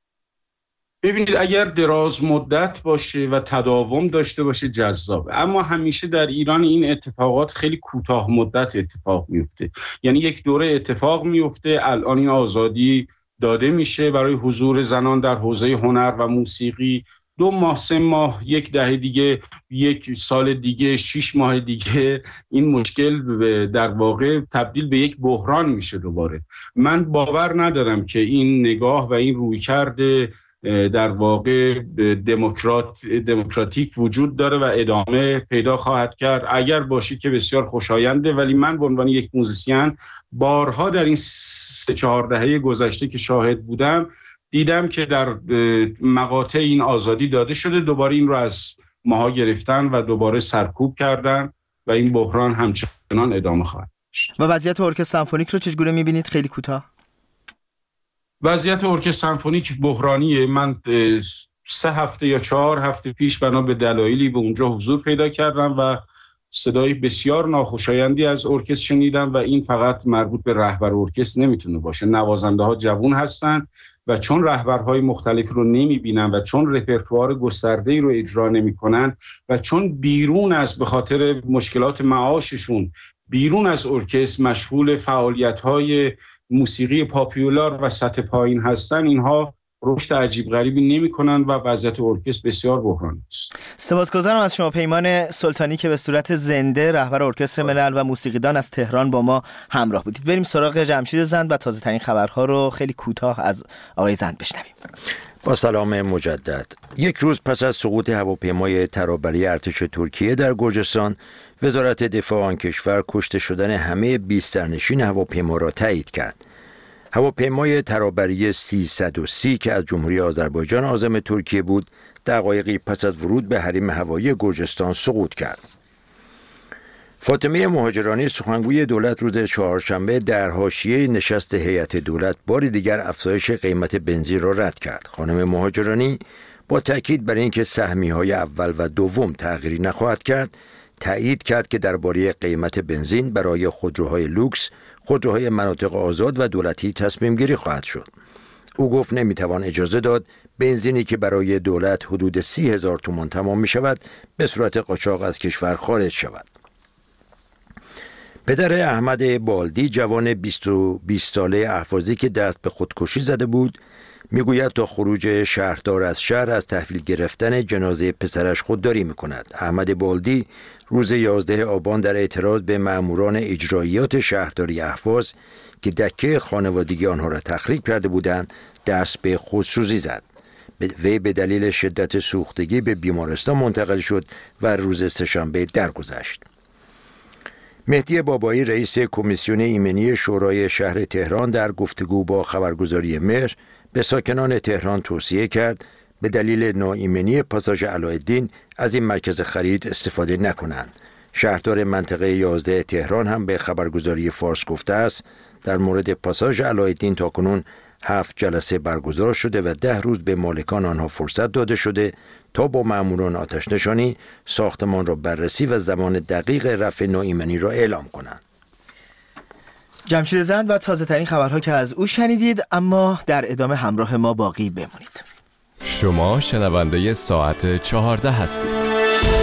ببینید اگر دراز مدت باشه و تداوم داشته باشه جذابه، اما همیشه در ایران این اتفاقات خیلی کوتاه مدت اتفاق میفته. یعنی یک دوره اتفاق میفته، الان این آزادی داده میشه برای حضور زنان در حوزه هنر و موسیقی، 2 ماه 3 ماه، 1 دهه دیگه، 1 سال دیگه، 6 ماه دیگه این مشکل در واقع تبدیل به یک بحران میشه دوباره. من باور ندارم که این نگاه و این رویکرد در واقع دموکراتیک وجود داره و ادامه پیدا خواهد کرد. اگر باشه که بسیار خوشاینده، ولی من به عنوان یک موزیسین بارها در این 3-4 دهه گذشته که شاهد بودم دیدم که در مقاطع این آزادی داده شده، دوباره این رو از ماها گرفتن و دوباره سرکوب کردن و این بحران همچنان ادامه خواهد داشت. و وضعیت ارکستر سمفونیک رو چجوری می‌بینید؟ خیلی کوتاه. وضعیت ارکستر سمفونیک بحرانیه. من 3 هفته یا 4 هفته پیش بنا به دلایلی به اونجا حضور پیدا کردم و صدای بسیار ناخوشایندی از ارکستر شنیدم و این فقط مربوط به رهبر ارکستر نمیتونه باشه. نوازنده ها جوان هستن و چون رهبرهای مختلف رو نمیبینن و چون رپرتوار گسترده‌ای رو اجرا نمیکنن و چون بیرون از به خاطر مشکلات معاششون بیرون از ارکستر مشغول فعالیت‌های موسیقی پاپیولار و سطح پایین هستن، اینها رشد عجیب غریبی نمی‌کنن و وضعیت ارکستر بسیار بحرانی است. سپاسگزارم از شما پیمان سلطانی که به صورت زنده رهبر ارکستر ملل و موسیقیدان از تهران با ما همراه بودید. بریم سراغ جمشید زند و تازه ترین خبرها رو خیلی کوتاه از آقای زند بشنویم. با سلام مجدد. 1 روز پس از سقوط هواپیمای ترابری ارتش ترکیه در گرجستان، وزارت دفاع آن کشور کشته شدن همه 20 سرنشین هواپیما را تایید کرد. هواپیمای ترابری 330 که از جمهوری آذربایجان عازم ترکیه بود، دقایقی پس از ورود به حریم هوایی گرجستان سقوط کرد. فاطمه مهاجرانی سخنگوی دولت روز چهارشنبه در حاشیه نشست هیئت دولت بار دیگر افزایش قیمت بنزین را رد کرد. خانم مهاجرانی با تاکید بر اینکه سهمیه‌های اول و دوم تغییری نخواهد کرد، تایید کرد که درباره قیمت بنزین برای خودروهای لوکس، خودروهای مناطق آزاد و دولتی تصمیم گیری خواهد شد. او گفت نمیتوان اجازه داد بنزینی که برای دولت حدود 30,000 تومان تمام می شود به صورت قاچاق از کشور خارج شود. پدر احمد بالدی، جوان 20 ساله اهوازی که دست به خودکشی زده بود، میگوید تا خروج شهردار از شهر از تحویل گرفتن جنازه پسرش خودداری میکند. احمد بالدی روز 11 آبان در اعتراض به مأموران اجراییات شهرداری اهواز که دکه خانوادگی آنها را تخریب کرده بودند دست به خودسوزی زد. وی به دلیل شدت سوختگی به بیمارستان منتقل شد و روز سه‌شنبه درگذشت. مهدی بابایی، رئیس کمیسیون ایمنی شورای شهر تهران، در گفتگو با خبرگزاری مهر به ساکنان تهران توصیه کرد به دلیل ناایمنی پاساژ علاءالدین از این مرکز خرید استفاده نکنند. شهردار منطقه 11 تهران هم به خبرگزاری فارس گفته است در مورد پاساژ علاءالدین تاکنون 7 جلسه برگزار شده و 10 روز به مالکان آنها فرصت داده شده تا با ماموران آتش نشانی ساختمان را بررسی و زمان دقیق رفع نوایمنی را اعلام کنند. جمشید زند و تازه ترین خبرها که از او شنیدید، اما در ادامه همراه ما باقی بمونید. شما شنونده ساعت 14 هستید.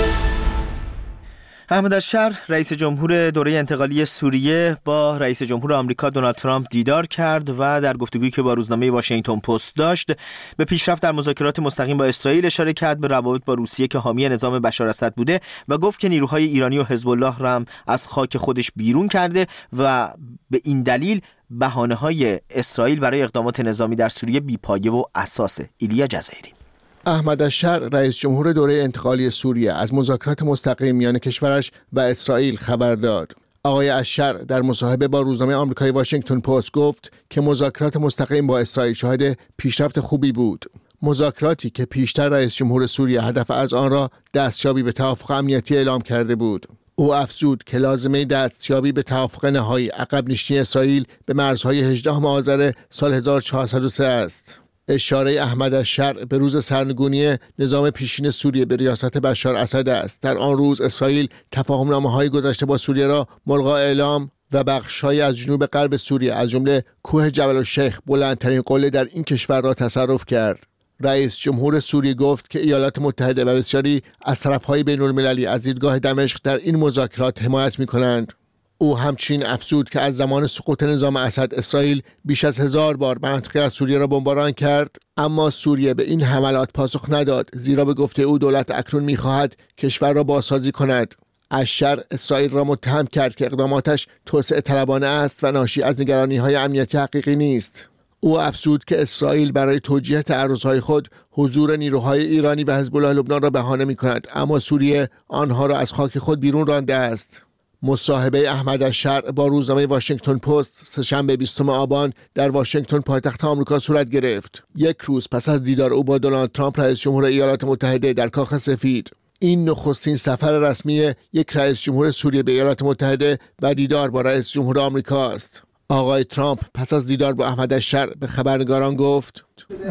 احمد الشر رئیس جمهور دوره انتقالی سوریه با رئیس جمهور آمریکا دونالد ترامپ دیدار کرد و در گفتگویی که با روزنامه واشنگتن پست داشت به پیشرفت در مذاکرات مستقیم با اسرائیل اشاره کرد، به روابط با روسیه که حامی نظام بشار اسد بوده و گفت که نیروهای ایرانی و حزب الله را هم از خاک خودش بیرون کرده و به این دلیل بهانه‌های اسرائیل برای اقدامات نظامی در سوریه بی‌پایه و اساسه. ایلیا جزایری. احمد الشر رئیس جمهور دوره انتقالی سوریه از مذاکرات مستقیم میان کشورش و اسرائیل خبر داد. آقای الشر در مصاحبه با روزنامه آمریکایی واشنگتن پست گفت که مذاکرات مستقیم با اسرائیل شاهد پیشرفت خوبی بود. مذاکراتی که پیشتر رئیس جمهور سوریه هدف از آن را دستیابی به توافق امنیتی اعلام کرده بود. او افزود که لازمه دستیابی به توافق نهایی عقب نشینی اسرائیل به مرزهای 18 آذر سال 1403 است. اشاره احمد الشر به روز سرنگونی نظام پیشین سوریه به ریاست بشار اسد است. در آن روز اسرائیل تفاهم‌نامه‌های گذشته با سوریه را ملغا اعلام و بخش‌های از جنوب غرب سوریه از جمله کوه جبل الشیخ بلندترین قله در این کشور را تصرف کرد. رئیس جمهور سوریه گفت که ایالات متحده و بسیاری از طرف‌های بین‌المللی از دیدگاه دمشق در این مذاکرات حمایت می‌کنند. او همچنین افزود که از زمان سقوط نظام اسد اسرائیل بیش از 1000 بار مناطقی از سوریه را بمباران کرد، اما سوریه به این حملات پاسخ نداد، زیرا به گفته او دولت اکنون می‌خواهد کشور را بازسازی کند. الشر اسرائیل را متهم کرد که اقداماتش توسعه طلبانه است و ناشی از نگرانی‌های امنیتی حقیقی نیست. او افزود که اسرائیل برای توجیه تعرضهای خود حضور نیروهای ایرانی و حزب الله لبنان را بهانه می‌کند، اما سوریه آنها را از خاک خود بیرون رانده است. مصاحبه احمد الشر با روزنامه واشنگتن پست سه‌شنبه 20 آبان در واشنگتن پایتخت آمریکا صورت گرفت، یک روز پس از دیدار او با دونالد ترامپ رئیس جمهور ایالات متحده در کاخ سفید. این نخستین سفر رسمی یک رئیس جمهور سوریه به ایالات متحده و دیدار با رئیس جمهور آمریکا است. آقای ترامپ پس از دیدار با احمد الشر به خبرنگاران گفت: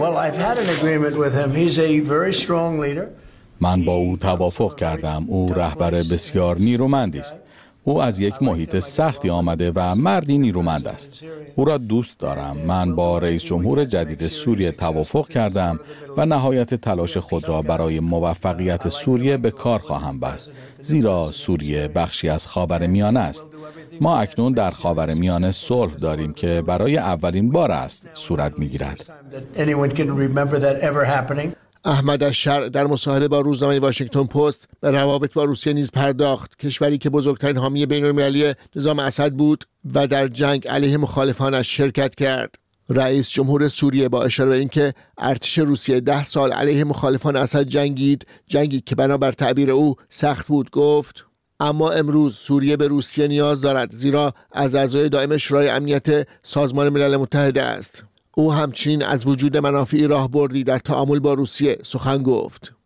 من با او توافق کردم. او رهبر بسیار نیرومندی است. او از یک محیط سختی آمده و مردی نیرومند است. او را دوست دارم. من با رئیس جمهور جدید سوریه توافق کردم و نهایت تلاش خود را برای موفقیت سوریه به کار خواهم بست، زیرا سوریه بخشی از خاورمیانه است. ما اکنون در خاورمیانه صلح داریم که برای اولین بار است صورت می‌گیرد. احمد الشر در مصاحبه با روزنامه واشنگتن پست به روابط با روسیه نیز پرداخت، کشوری که بزرگترین حامی بین‌المللی نظام اسد بود و در جنگ علیه مخالفانش شرکت کرد. رئیس جمهور سوریه با اشاره به اینکه ارتش روسیه 10 سال علیه مخالفان اسد جنگید، جنگی که بنابر تعبیر او سخت بود، گفت: اما امروز سوریه به روسیه نیاز دارد، زیرا از اعضای دائم شورای امنیت سازمان ملل متحد است. او همچنین از وجود منافعی راهبردی در تعامل با روسیه سخن گفت.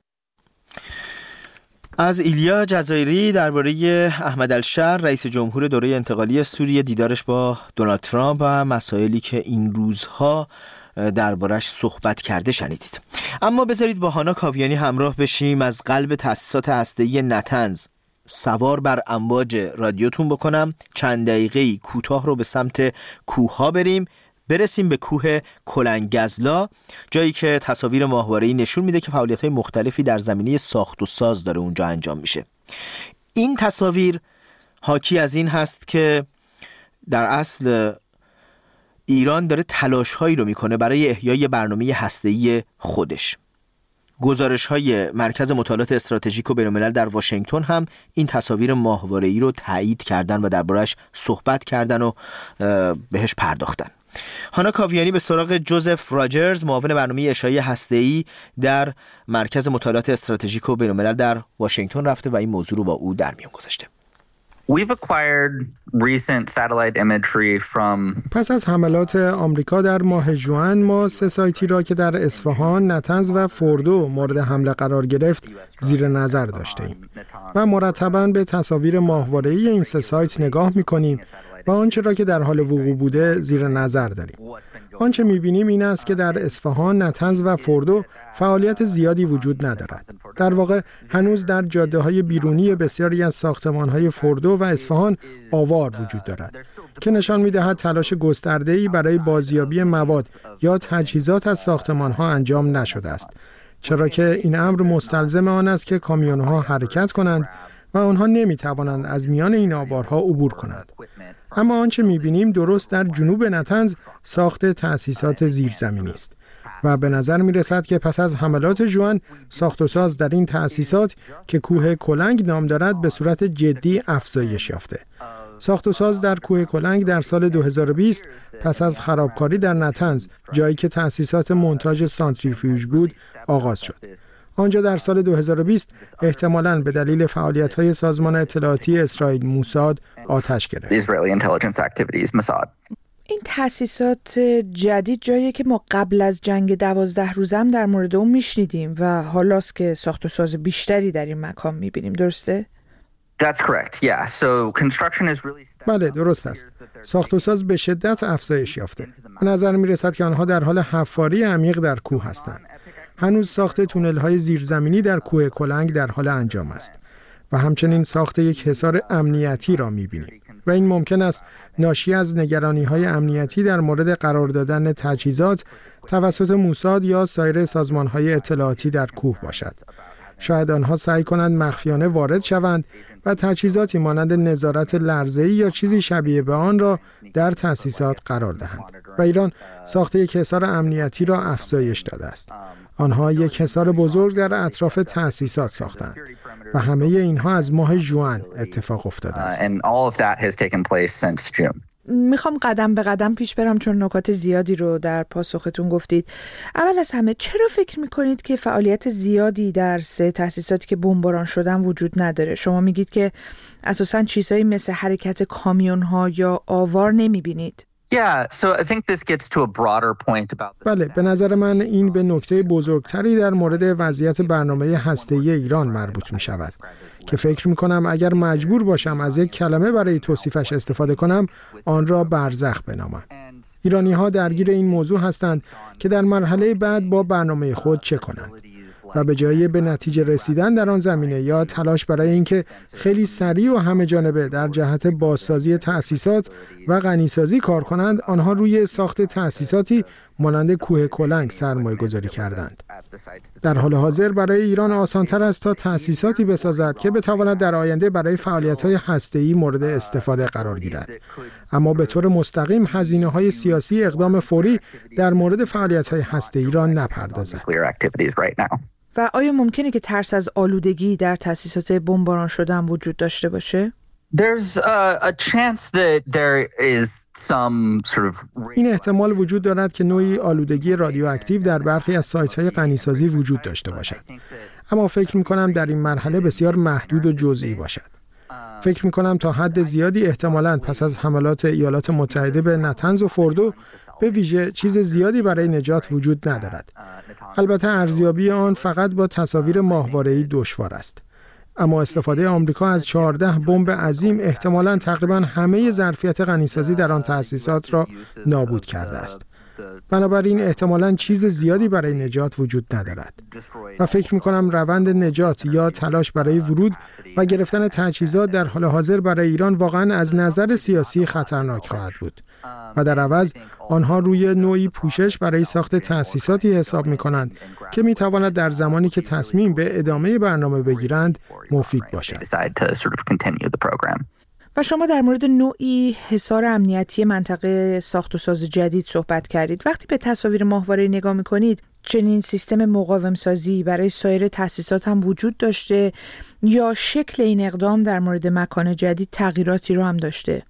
از ایلیا جزایری درباره احمد الشر رئیس جمهور دوره انتقالی سوریه، دیدارش با دونالد ترامپ و مسائلی که این روزها دربارش صحبت کرده شنیدید. اما بذارید با هانا کاویانی همراه بشیم، از قلب تأسیسات هسته‌ای نتنز سوار بر امواج رادیوتون بکنم، چند دقیقه‌ای کوتاه رو به سمت کوه‌ها برسیم به کوه کلنگزلا، جایی که تصاویر ماهواره‌ای نشون میده که فعالیت‌های مختلفی در زمینه ساخت و ساز داره اونجا انجام میشه. این تصاویر حاکی از این هست که در اصل ایران داره تلاش‌هایی رو میکنه برای احیای برنامه هسته‌ای خودش. گزارش‌های مرکز مطالعات استراتژیک و بین‌الملل در واشنگتن هم این تصاویر ماهواره‌ای رو تایید کردن و دربارش صحبت کردن و بهش پرداختن. هانا کاویانی به سراغ جوزف راجرز، معاون برنامه اشعاعی هسته‌ای در مرکز مطالعات استراتژیک و بین‌الملل در واشنگتن رفته و این موضوع رو با او در میون گذاشته. پس از حملات آمریکا در ماه ژوئن ما 3 سایتی را که در اصفهان، نطنز و فوردو مورد حمله قرار گرفت زیر نظر داشتیم و مرتباً به تصاویر ماهواره‌ای این 3 سایت نگاه می‌کنیم و آنچه را که در حال وقوع بوده زیر نظر داریم. آنچه می‌بینیم این است که در اصفهان، نطنز و فوردو فعالیت زیادی وجود ندارد. در واقع هنوز در جاده‌های بیرونی بسیاری از ساختمان‌های فوردو و اصفهان آوار وجود دارد که نشان می‌دهد تلاش گسترده‌ای برای بازیابی مواد یا تجهیزات از ساختمان‌ها انجام نشده است، چرا که این امر مستلزم آن است که کامیون‌ها حرکت کنند و آنها نمی‌توانند از میان این آوارها عبور کنند. اما آنچه می‌بینیم درست در جنوب نطنز ساخت تأسیسات زیرزمینی است و به نظر می‌رسد که پس از حملات ژوئن ساخت و ساز در این تأسیسات که کوه کلنگ نام دارد به صورت جدی افزایش یافته. ساخت و ساز در کوه کلنگ در سال 2020 پس از خرابکاری در نطنز، جایی که تأسیسات مونتاژ سانتریفیوژ بود، آغاز شد. آنجا در سال 2020 احتمالاً به دلیل فعالیت‌های سازمان اطلاعاتی اسرائیل موساد آتش گرفت. این تأسیسات جدید جایی که ما قبل از جنگ 12 روزه هم در مورد اون میشنیدیم و حالاست که ساخت و ساز بیشتری در این مکان میبینیم، درسته؟ بله، درست است. ساخت و ساز به شدت افزایش یافته. به نظر میرسد که آنها در حال حفاری عمیق در کوه هستند. هنوز ساخت تونل‌های زیرزمینی در کوه کلنگ در حال انجام است و همچنین ساخت یک حصار امنیتی را می‌بینیم و این ممکن است ناشی از نگرانی‌های امنیتی در مورد قرار دادن تجهیزات توسط موساد یا سایر سازمان‌های اطلاعاتی در کوه باشد. شاید آنها سعی کنند مخفیانه وارد شوند و تجهیزاتی مانند نظارت لرزه‌ای یا چیزی شبیه به آن را در تأسیسات قرار دهند و ایران ساخت یک حصار امنیتی را افزایش داده است. آنها یک حصار بزرگ در اطراف تأسیسات ساختند و همه اینها از ماه ژوئن اتفاق افتاده است. میخوام قدم به قدم پیش برم چون نکات زیادی رو در پاسختون گفتید. اول از همه چرا فکر میکنید که فعالیت زیادی در 3 تأسیساتی که بمباران شدن وجود نداره؟ شما میگید که اساساً چیزایی مثل حرکت کامیون‌ها یا آوار نمیبینید. بله، به نظر من این به نکته بزرگتری در مورد وضعیت برنامه هسته‌ای ایران مربوط می شود که فکر می کنم اگر مجبور باشم از یک کلمه برای توصیفش استفاده کنم آن را برزخ بنامم. ایرانی ها درگیر این موضوع هستند که در مرحله بعد با برنامه خود چه کنند و به جای به نتیجه رسیدن در آن زمینه یا تلاش برای اینکه خیلی سریع و همه جانبه در جهت بازسازی تأسیسات و غنیسازی کار کنند، آنها روی ساخت تأسیساتی مانند کوه کلنگ سرمایه گذاری کردند. در حال حاضر برای ایران آسان‌تر است تا تأسیساتی بسازد که بتواند در آینده برای فعالیت‌های هسته‌ای مورد استفاده قرار گیرد، اما به طور مستقیم هزینه‌های سیاسی اقدام فوری در مورد فعالیت‌های هسته‌ای را نپردازد. و آیا ممکنه که ترس از آلودگی در تأسیسات بمباران شدن وجود داشته باشه؟ این احتمال وجود دارد که نوعی آلودگی رادیواکتیو در برخی از سایت‌های غنیسازی وجود داشته باشد، اما فکر می‌کنم در این مرحله بسیار محدود و جزئی باشد. فکر می‌کنم تا حد زیادی احتمالاً پس از حملات ایالات متحده به نطنز و فوردو به ویژه چیز زیادی برای نجات وجود ندارد. البته ارزیابی آن فقط با تصاویر ماهواره‌ای دشوار است. اما استفاده آمریکا از 14 بمب عظیم احتمالاً تقریباً همه ظرفیت غنیسازی در آن تأسیسات را نابود کرده است. بنابراین احتمالاً چیز زیادی برای نجات وجود ندارد و فکر می‌کنم روند نجات یا تلاش برای ورود و گرفتن تجهیزات در حال حاضر برای ایران واقعاً از نظر سیاسی خطرناک خواهد بود و در عوض آنها روی نوعی پوشش برای ساخت تأسیساتی حساب می‌کنند که می‌تواند در زمانی که تصمیم به ادامه برنامه بگیرند مفید باشد. و شما در مورد نوعی حصار امنیتی منطقه ساخت و ساز جدید صحبت کردید. وقتی به تصاویر ماهواره‌ای نگاه می‌کنید، چنین سیستم مقاوم سازی برای سایر تأسیسات هم وجود داشته یا شکل این اقدام در مورد مکان جدید تغییراتی رو هم داشته؟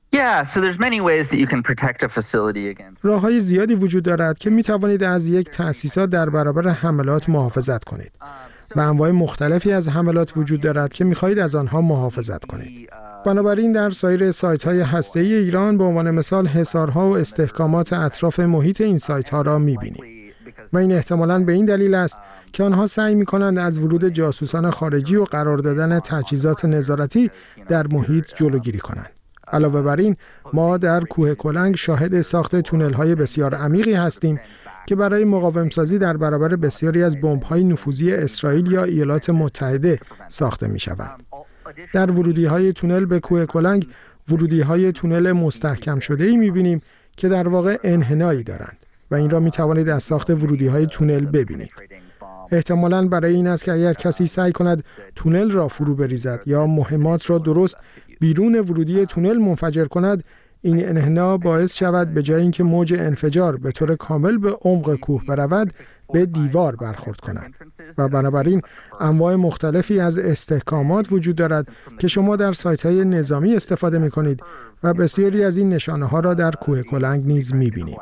راه‌های زیادی وجود دارد که می‌توانید از یک تأسیسات در برابر حملات محافظت کنید. و انواع مختلفی از حملات وجود دارد که می‌خواهید از آنها محافظت کنید. بنابراین در سایر سایت‌های هسته‌ای ایران به عنوان مثال حصارها و استحکامات اطراف محیط این سایت‌ها را می‌بینید. و این احتمالاً به این دلیل است که آنها سعی می‌کنند از ورود جاسوسان خارجی و قرار دادن تجهیزات نظارتی در محیط جلوگیری کنند. علاوه بر این، ما در کوه کلنگ شاهد ساخت تونل‌های بسیار عمیقی هستیم که برای مقاوم‌سازی در برابر بسیاری از بمب‌های نفوذی اسرائیل یا ایالات متحده ساخته می‌شوند. در ورودی‌های تونل به کوه کلنگ، ورودی‌های تونل مستحکم شده‌ای می‌بینیم که در واقع انحنایی دارند و این را می‌توانید از ساخت ورودی‌های تونل ببینید. احتمالاً برای این است که اگر کسی سعی کند تونل را فرو بریزد یا مهمات را درست بیرون ورودی تونل منفجر کند، این انحنا باعث شود به جای اینکه موج انفجار به طور کامل به عمق کوه برود، به دیوار برخورد کند. و بنابراین انواع مختلفی از استحکامات وجود دارد که شما در سایت‌های نظامی استفاده می‌کنید و بسیاری از این نشانه‌ها را در کوه کلنگ نیز می‌بینید.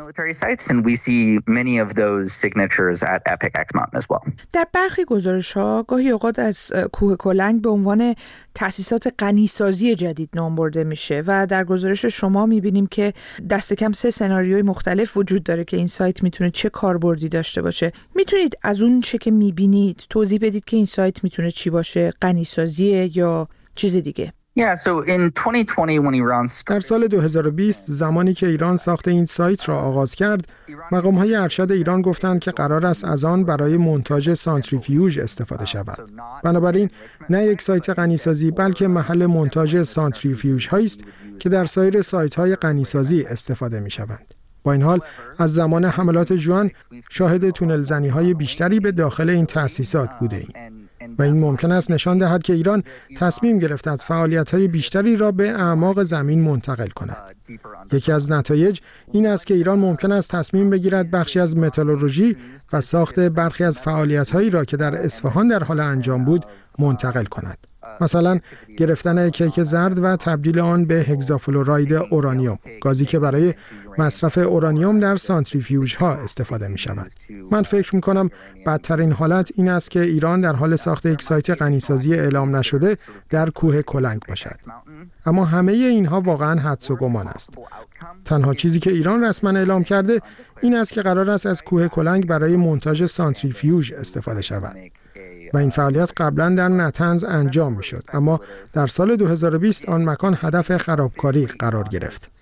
در برخی گزارش‌ها گاهی اوقات از کوه کلنگ به عنوان تأسیسات غنیسازی جدید نام برده میشه و در گزارش شما می‌بینیم که دست کم 3 سناریوی مختلف وجود داره که این سایت میتونه چه کاربردی داشته باشه. میتونید از اون چه که می‌بینید توضیح بدید که این سایت میتونه چی باشه؟ غنیسازی یا چیز دیگه؟ در سال 2020 زمانی که ایران ساخت این سایت را آغاز کرد، مقام‌های ارشد ایران گفتند که قرار است از آن برای مونتاژ سانتریفیوژ استفاده شود. بنابراین نه یک سایت غنیسازی بلکه محل مونتاژ سانتریفیوژهایی است که در سایر سایت‌های غنیسازی استفاده می‌شوند. با این حال از زمان حملات ژوئن شاهد تونل زنی‌های بیشتری به داخل این تأسیسات بوده‌ایم. و این ممکن است نشان دهد که ایران تصمیم گرفته است فعالیت‌های بیشتری را به اعماق زمین منتقل کند. یکی از نتایج این است که ایران ممکن است تصمیم بگیرد بخشی از متالورژی و ساخت برخی از فعالیت‌هایی را که در اصفهان در حال انجام بود منتقل کند. مثلا گرفتن کیک زرد و تبدیل آن به هگزافلوراید اورانیوم، گازی که برای مصرف اورانیوم در سانتریفیوژها استفاده می شود. من فکر می کنم بدترین حالت این است که ایران در حال ساخت یک سایت غنیسازی اعلام نشده در کوه کلنگ باشد. اما همه اینها واقعا حدس و گمان است. تنها چیزی که ایران رسما اعلام کرده این است که قرار است از کوه کلنگ برای مونتاژ سانتریفیوژ استفاده شود. و این فعالیت قبلا در نتنز انجام می شد، اما در سال 2020 آن مکان هدف خرابکاری قرار گرفت.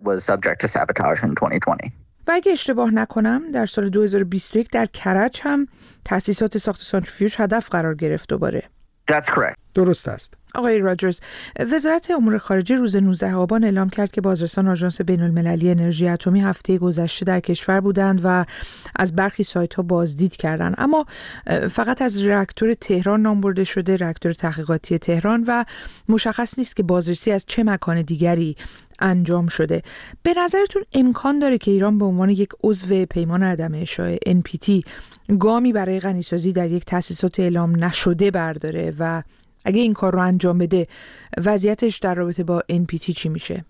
و اگه اشتباه نکنم در سال 2021 در کرج هم تأسیسات ساخت سانتریفیوژ هدف قرار گرفت دوباره. درست است. آقای راجرز، وزارت امور خارجه روز 19 آبان اعلام کرد که بازرسان آژانس بین‌المللی انرژی اتمی هفته گذشته در کشور بودند و از برخی سایت‌ها بازدید کردند، اما فقط از راکتور تهران نام برده شده، راکتور تحقیقاتی تهران، و مشخص نیست که بازرسی از چه مکان دیگری انجام شده. به نظرتون امکان داره که ایران به عنوان یک عضو پیمان عدم اشاعه NPT گامی برای غنیسازی در یک تأسیسات اعلام نشده برداره و اگه این کار رو انجام بده وضعیتش در رابطه با NPT چی میشه؟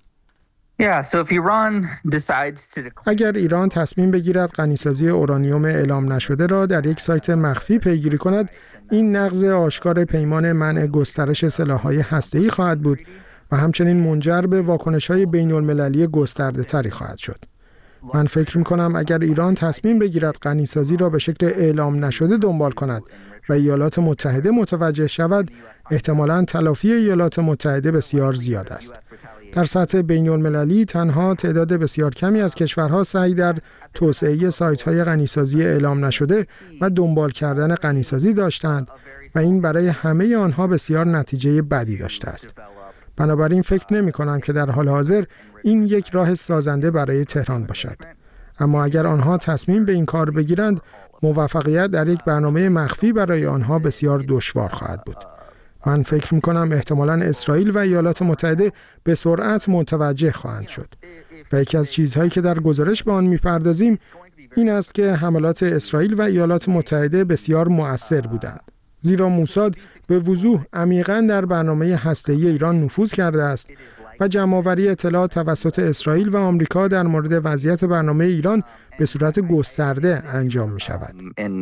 اگر ایران تصمیم بگیرد غنیسازی اورانیوم اعلام نشده را در یک سایت مخفی پیگیری کند، این نقض آشکار پیمان منع گسترش سلاح‌های هسته‌ای خواهد بود و همچنین منجر به واکنش‌های بین‌المللی گسترده‌تری خواهد شد. من فکر می‌کنم اگر ایران تصمیم بگیرد غنیسازی را به شکل اعلام نشده دنبال کند و ایالات متحده متوجه شود، احتمالاً تلافی ایالات متحده بسیار زیاد است. در سطح بین‌المللی تنها تعداد بسیار کمی از کشورها سعی در توسعه سایت‌های غنیسازی اعلام نشده و دنبال کردن غنیسازی داشتند و این برای همه آنها بسیار نتیجه بدی داشته است. بنابراین فکر نمی‌کنم که در حال حاضر این یک راه سازنده برای تهران باشد. اما اگر آنها تصمیم به این کار بگیرند، موفقیت در یک برنامه مخفی برای آنها بسیار دشوار خواهد بود. من فکر می‌کنم احتمالاً اسرائیل و ایالات متحده به سرعت متوجه خواهند شد. و یکی از چیزهایی که در گزارش به آن می‌پردازیم این است که حملات اسرائیل و ایالات متحده بسیار مؤثر بودند. زیرا موساد به وضوح عمیقاً در برنامه هسته‌ای ایران نفوذ کرده است و جمع‌آوری اطلاعات توسط اسرائیل و آمریکا در مورد وضعیت برنامه ایران به صورت گسترده انجام می‌شود.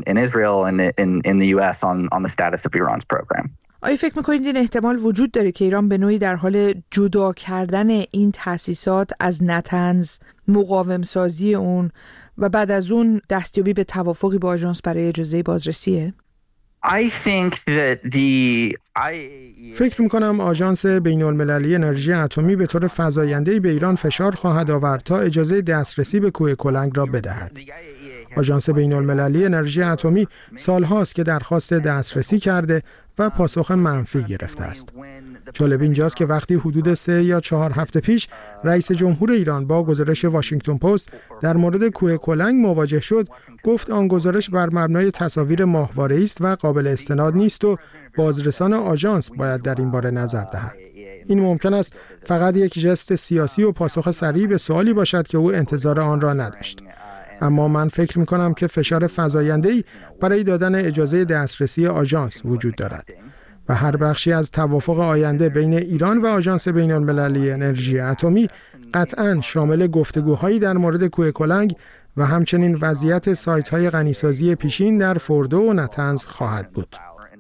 آیا فکر می‌کنید این احتمال وجود داره که ایران به نوعی در حال جدا کردن این تأسیسات از نتنز، مقاوم سازی اون و بعد از اون دستیابی به توافقی با آژانس برای اجازه بازرسیه؟ فکر می‌کنم آژانس بین‌المللی انرژی اتمی به طور فزاینده‌ای به ایران فشار خواهد آورد تا اجازه دسترسی به کوه کلنگ را بدهد. آژانس بین‌المللی انرژی اتمی سالهاست که درخواست دسترسی کرده و پاسخ منفی گرفته است. جالب اینجاست که وقتی حدود 3 یا 4 هفته پیش رئیس جمهور ایران با گزارش واشنگتن پست در مورد کوه کلنگ مواجه شد، گفت آن گزارش بر مبنای تصاویر ماهواره‌ای است و قابل استناد نیست و بازرسان آژانس باید در این باره نظر دهند. این ممکن است فقط یک ژست سیاسی و پاسخ سریع به سوالی باشد که او انتظار آن را نداشت. اما من فکر می‌کنم که فشار فزاینده‌ای برای دادن اجازه دسترسی آژانس وجود دارد و هر بخشی از توافق آینده بین ایران و آژانس بین‌المللی انرژی اتمی قطعاً شامل گفتگوهایی در مورد کوه کلنگ و همچنین وضعیت سایت‌های غنیسازی پیشین در فوردو و نتنز خواهد بود.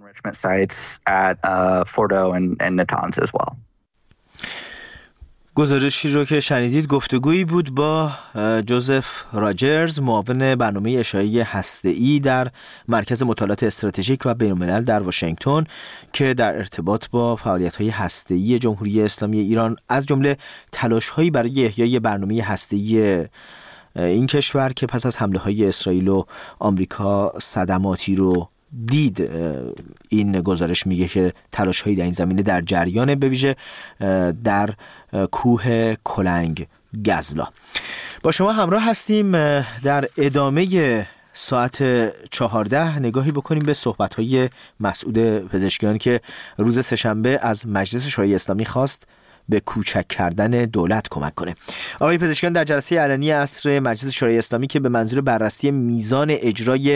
گزارشی رو که شنیدید گفتگویی بود با جوزف راجرز، معاون برنامه اشعاعی هسته‌ای در مرکز مطالعات استراتژیک و بین‌الملل در واشنگتن که در ارتباط با فعالیت‌های هسته‌ای جمهوری اسلامی ایران از جمله تلاش‌هایی برای احیای برنامه هسته‌ای این کشور که پس از حمله‌های اسرائیل و آمریکا صدماتی رو دید. این گزارش میگه که تلاش‌هایی در این زمینه در جریانه، به ویژه در کوه کلنگ گزلا. با شما همراه هستیم. در ادامه ساعت 14 نگاهی بکنیم به صحبت‌های مسعود پزشکیان که روز سه‌شنبه از مجلس شورای اسلامی خواست به کوچک کردن دولت کمک کنه. آقای پزشکیان در جلسه علنی عصر مجلس شورای اسلامی که به منظور بررسی میزان اجرای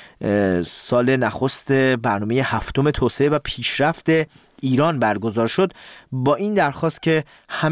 سال نخست برنامه هفتم توسعه و پیشرفت ایران برگزار شد، با این درخواست که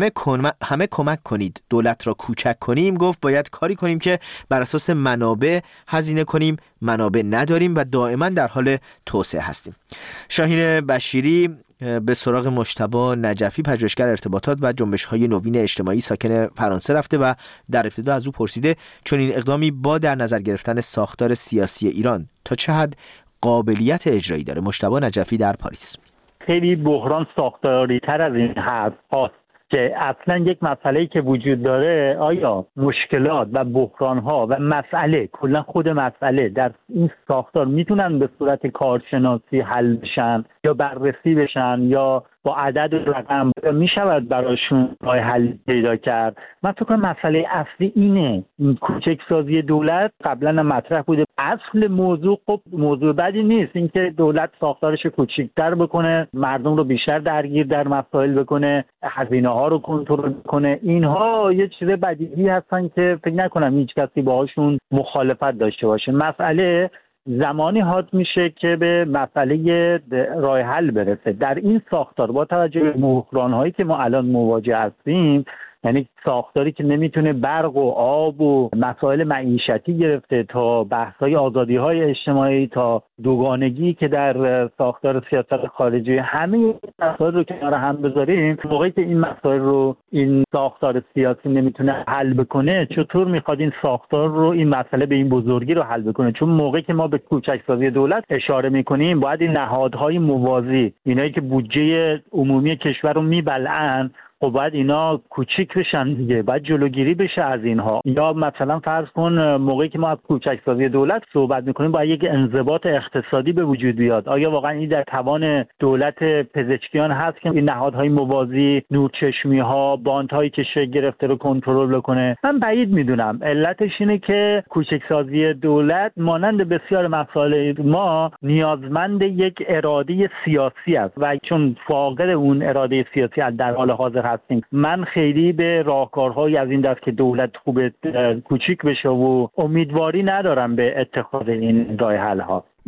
همه کمک کنید دولت را کوچک کنیم، گفت باید کاری کنیم که بر اساس منابع هزینه کنیم. منابع نداریم و دائما در حال توسعه هستیم. شاهین بشیری به سراغ مجتبی نجفی، پژوهشگر ارتباطات و جنبش‌های نوین اجتماعی ساکن فرانسه رفته و در ابتدا از او پرسیده چون این اقدامی با در نظر گرفتن ساختار سیاسی ایران تا چه حد قابلیت اجرایی داره. مجتبی نجفی در پاریس: خیلی بحران ساختاری تر از این حرف هاست که اصلا یک مسئله‌ای که وجود داره، آیا مشکلات و بحران‌ها و مسئله کلا خود مسئله در این ساختار میتونن به صورت کارشناسی حل بشن یا بررسی بشن یا با عدد رقم میشود براشون راه حل پیدا کرد. من فکر کنم مسئله اصلی اینه. این کوچکسازی دولت قبلا هم مطرح بوده. اصل موضوع خب موضوع بدی نیست، اینکه دولت ساختارش کوچکتر بکنه، مردم رو بیشتر درگیر در مسائل بکنه، هزینه ها رو کنترل کنه. اینها یه چیز بدیهی هستن که فکر نکنم هیچ کسی باهاشون مخالفت داشته باشه. مسئله زمانی حاد میشه که به مسئله راه حل برسه. در این ساختار با توجه به بحران‌هایی که ما الان مواجه هستیم، یعنی ساختاری که نمیتونه برق و آب و مسائل معیشتی گرفته تا بحث‌های آزادی‌های اجتماعی تا دوگانگی که در ساختار سیاست خارجی، همه مسائل رو کنار هم بذاریم، موقعی که این مسائل رو این ساختار سیاسی نمیتونه حل بکنه، چطور میخواد این ساختار رو، این مسئله به این بزرگی رو حل بکنه؟ چون موقعی که ما به کوچکسازی دولت اشاره میکنیم، باید این نهادهای موازی، اینایی که بودجه عمومی کشور رو میبلعن، خب باید اینا کوچیک بشن دیگه، باید جلوگیری بشه از اینها. یا مثلا فرض کن موقعی که ما از کوچکسازی دولت صحبت میکنیم، باید یک انضباط اقتصادی به وجود بیاد. آیا واقعا این در توان دولت پزشکیان هست که این نهادهای موازی، نورچشمی ها، باندهایی که شکل گرفته رو کنترل بکنه؟ من بعید میدونم. علتش اینه که کوچکسازی دولت مانند بسیار مسائل ما نیازمند یک اراده سیاسی است و چون فاقد اون اراده سیاسی در حال حاضر هستیم، من خیلی به راهکارهایی از این دست که دولت خوب کوچیک بشه و امیدواری ندارم به اتخاذ این راه حل ها.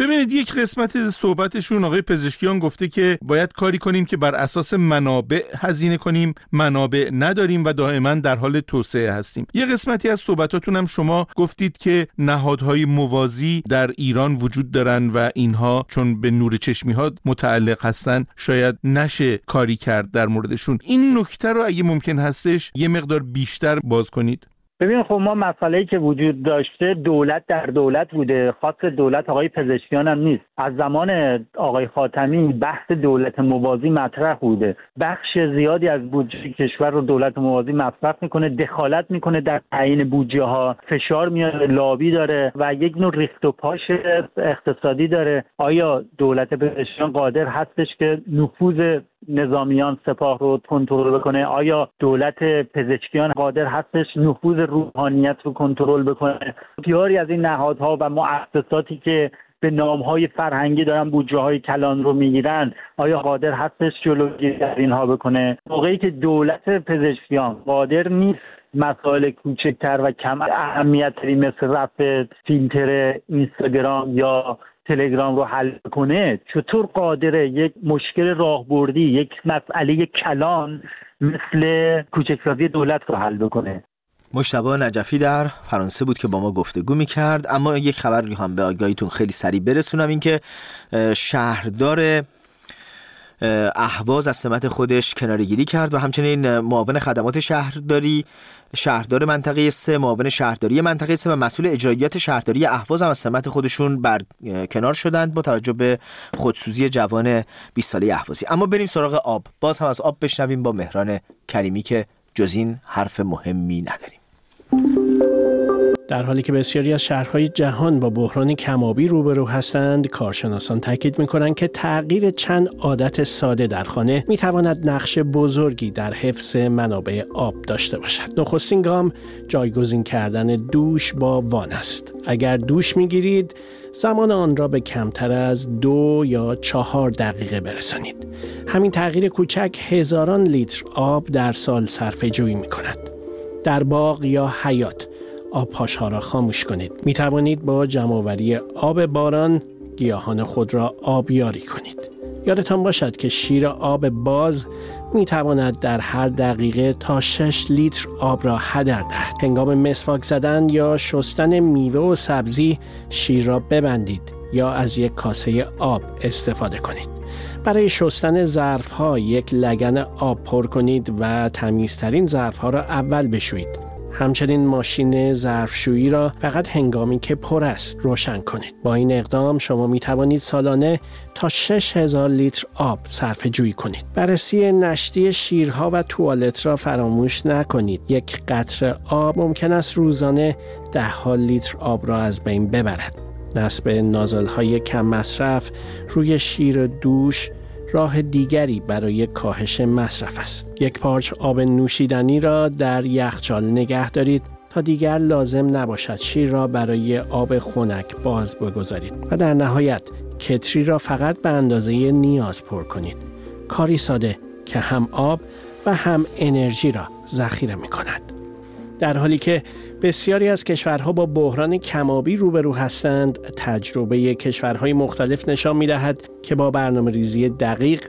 ببینید یک قسمت صحبتشون آقای پزشکیان گفته که باید کاری کنیم که بر اساس منابع هزینه کنیم، منابع نداریم و دائما در حال توسعه هستیم. یه قسمتی از صحبتاتون هم شما گفتید که نهادهای موازی در ایران وجود دارن و اینها چون به نور چشمی ها متعلق هستن شاید نشه کاری کرد در موردشون. این نکته رو اگه ممکن هستش یه مقدار بیشتر باز کنید. ببین خب ما مسئله‌ای که وجود داشته دولت در دولت بوده، خاص دولت آقای پزشکیان هم نیست. از زمان آقای خاتمی بحث دولت موازی مطرح بوده. بخش زیادی از بودجه کشور رو دولت موازی مصرف میکنه، دخالت میکنه در تعیین بودجه ها، فشار میاره، لابی داره و یک نوع ریخت و پاش اقتصادی داره. آیا دولت پزشکیان قادر هستش که نفوذ نظامیان سپاه رو کنترل بکنه؟ آیا دولت پزشکیان قادر هستش نفوذ روحانیت رو کنترل بکنه؟ بسیاری از این نهادها و مؤسساتی که به نامهای فرهنگی دارن بودجه های کلان رو میگیرن، آیا قادر هستش جلوگیری از اینها بکنه؟ موقعی که دولت پزشکیان قادر نیست مسائل کوچکتر و کم اهمیتی مثل رفع فیلتر اینستاگرام یا تلگرام رو حل کنه، چطور قادره یک مشکل راهبردی، یک مسئله کلان مثل کوچکسازی دولت رو حل بکنه؟ مجتبی نجفی در فرانسه بود که با ما گفتگو می‌کرد. اما یک خبر رو هم به آگاهیتون خیلی سریع برسونم، این که شهردار اهواز از سمت خودش کناره‌گیری کرد و همچنین معاون خدمات شهرداری شهردار منطقه 3، معاون شهرداری منطقه 3 و مسئول اجرایات شهرداری اهواز هم از سمت خودشون بر کنار شدند با توجه به خودسوزی جوان 20 ساله اهوازی. اما بریم سراغ آب. باز هم از آب بشنویم با مهران کریمی که جز این حرف مهمی نداریم. در حالی که بسیاری از شهرهای جهان با بحران کم‌آبی روبرو هستند، کارشناسان تاکید می‌کنند که تغییر چند عادت ساده در خانه می‌تواند نقش بزرگی در حفظ منابع آب داشته باشد. نخستین گام جایگزین کردن دوش با وان است. اگر دوش می‌گیرید، زمان آن را به کمتر از 2 یا 4 دقیقه برسانید. همین تغییر کوچک هزاران لیتر آب در سال صرفه‌جویی می‌کند. در باغ یا حیاط آبپاش‌ها را خاموش کنید. می توانید با جمع‌آوری آب باران گیاهان خود را آبیاری کنید. یادتان باشد که شیر آب باز می تواند در هر دقیقه تا 6 لیتر آب را هدر دهد. هنگام مسواک زدن یا شستن میوه و سبزی شیر را ببندید یا از یک کاسه آب استفاده کنید. برای شستن ظرف‌ها یک لگن آب پر کنید و تمیزترین ظرف‌ها را اول بشویید. همچنین ماشین ظرفشویی را فقط هنگامی که پر است روشن کنید. با این اقدام شما می توانید سالانه تا 6000 لیتر آب صرفه جویی کنید. بررسی نشتی شیرها و توالت را فراموش نکنید. یک قطره آب ممکن است روزانه 10 لیتر آب را از بین ببرد. نصب نازل‌های کم مصرف روی شیر دوش راه دیگری برای کاهش مصرف است. یک پارچ آب نوشیدنی را در یخچال نگه دارید تا دیگر لازم نباشد شیر را برای آب خنک باز بگذارید. و در نهایت کتری را فقط به اندازه نیاز پر کنید. کاری ساده که هم آب و هم انرژی را ذخیره می کند. در حالی که بسیاری از کشورها با بحران کم‌آبی روبرو هستند، تجربه کشورهای مختلف نشان می‌دهد که با برنامه‌ریزی دقیق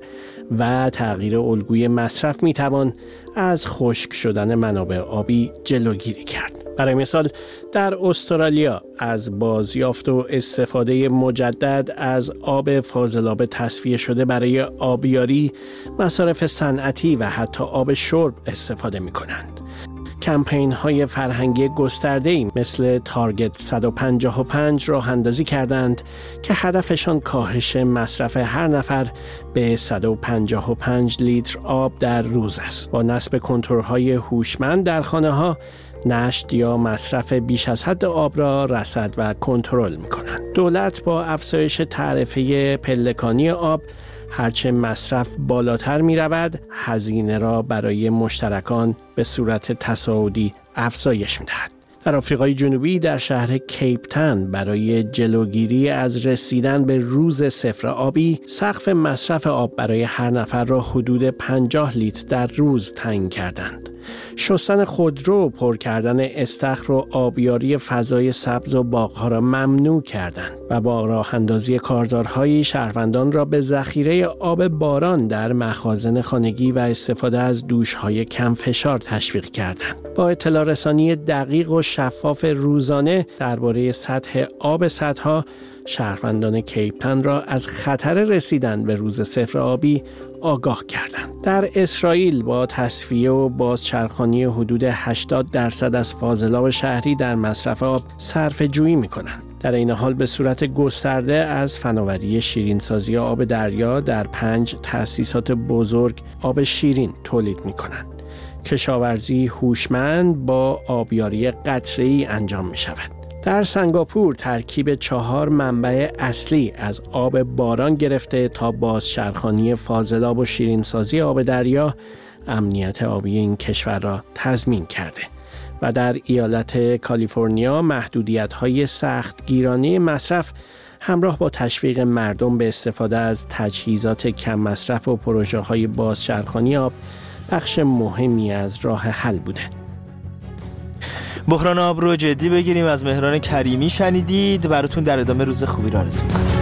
و تغییر الگوی مصرف می‌توان از خشک شدن منابع آبی جلوگیری کرد. برای مثال در استرالیا از بازیافت و استفاده مجدد از آب فاضلاب تصفیه شده برای آبیاری، مصارف صنعتی و حتی آب شرب استفاده می‌کنند. کمپین‌های فرهنگی گسترده‌ای مثل تارگت 155 راه اندازی کردند که هدفشان کاهش مصرف هر نفر به 155 لیتر آب در روز است. با نصب کنترل‌های هوشمند در خانه‌ها، نشت یا مصرف بیش از حد آب را رصد و کنترل می‌کنند. دولت با افزایش تعرفه پلکانی آب هرچه مصرف بالاتر می رود، هزینه را برای مشترکان به صورت تصاعدی افزایش می دهد. در آفریقای جنوبی در شهر کیپ تاون برای جلوگیری از رسیدن به روز صفر آبی، سقف مصرف آب برای هر نفر را حدود 50 لیتر در روز تعیین کردند. شستن خودرو، پر کردن استخر و آبیاری فضای سبز و باغ‌ها را ممنوع کردند و با راه اندازی کارزارهایی شهروندان را به ذخیره آب باران در مخازن خانگی و استفاده از دوش‌های کم فشار تشویق کردند. با اطلاع رسانی دقیق و شفاف روزانه درباره سطح آب سدها، شهروندان کیپتاون را از خطر رسیدن به روز صفر آبی آگاه کردند. در اسرائیل با تصفیه و بازچرخانی حدود 80% از فاضلاب شهری در مصرف آب صرفه جویی می‌کنند. در این حال به صورت گسترده از فناوری شیرینسازی آب دریا در 5 تأسیسات بزرگ آب شیرین تولید می‌کنند. کشاورزی هوشمند با آبیاری قطره‌ای انجام می‌شود. در سنگاپور ترکیب 4 منبع اصلی از آب باران گرفته تا بازچرخانی فاضلاب و شیرینسازی آب دریا امنیت آبی این کشور را تضمین کرده و در ایالت کالیفرنیا محدودیت‌های سختگیرانه مصرف همراه با تشویق مردم به استفاده از تجهیزات کم مصرف و پروژه‌های بازچرخانی آب بخش مهمی از راه حل بوده. بحران آب رو جدی بگیریم. از مهران کریمی شنیدید. براتون در ادامه روز خوبی را آرزو می‌کنم.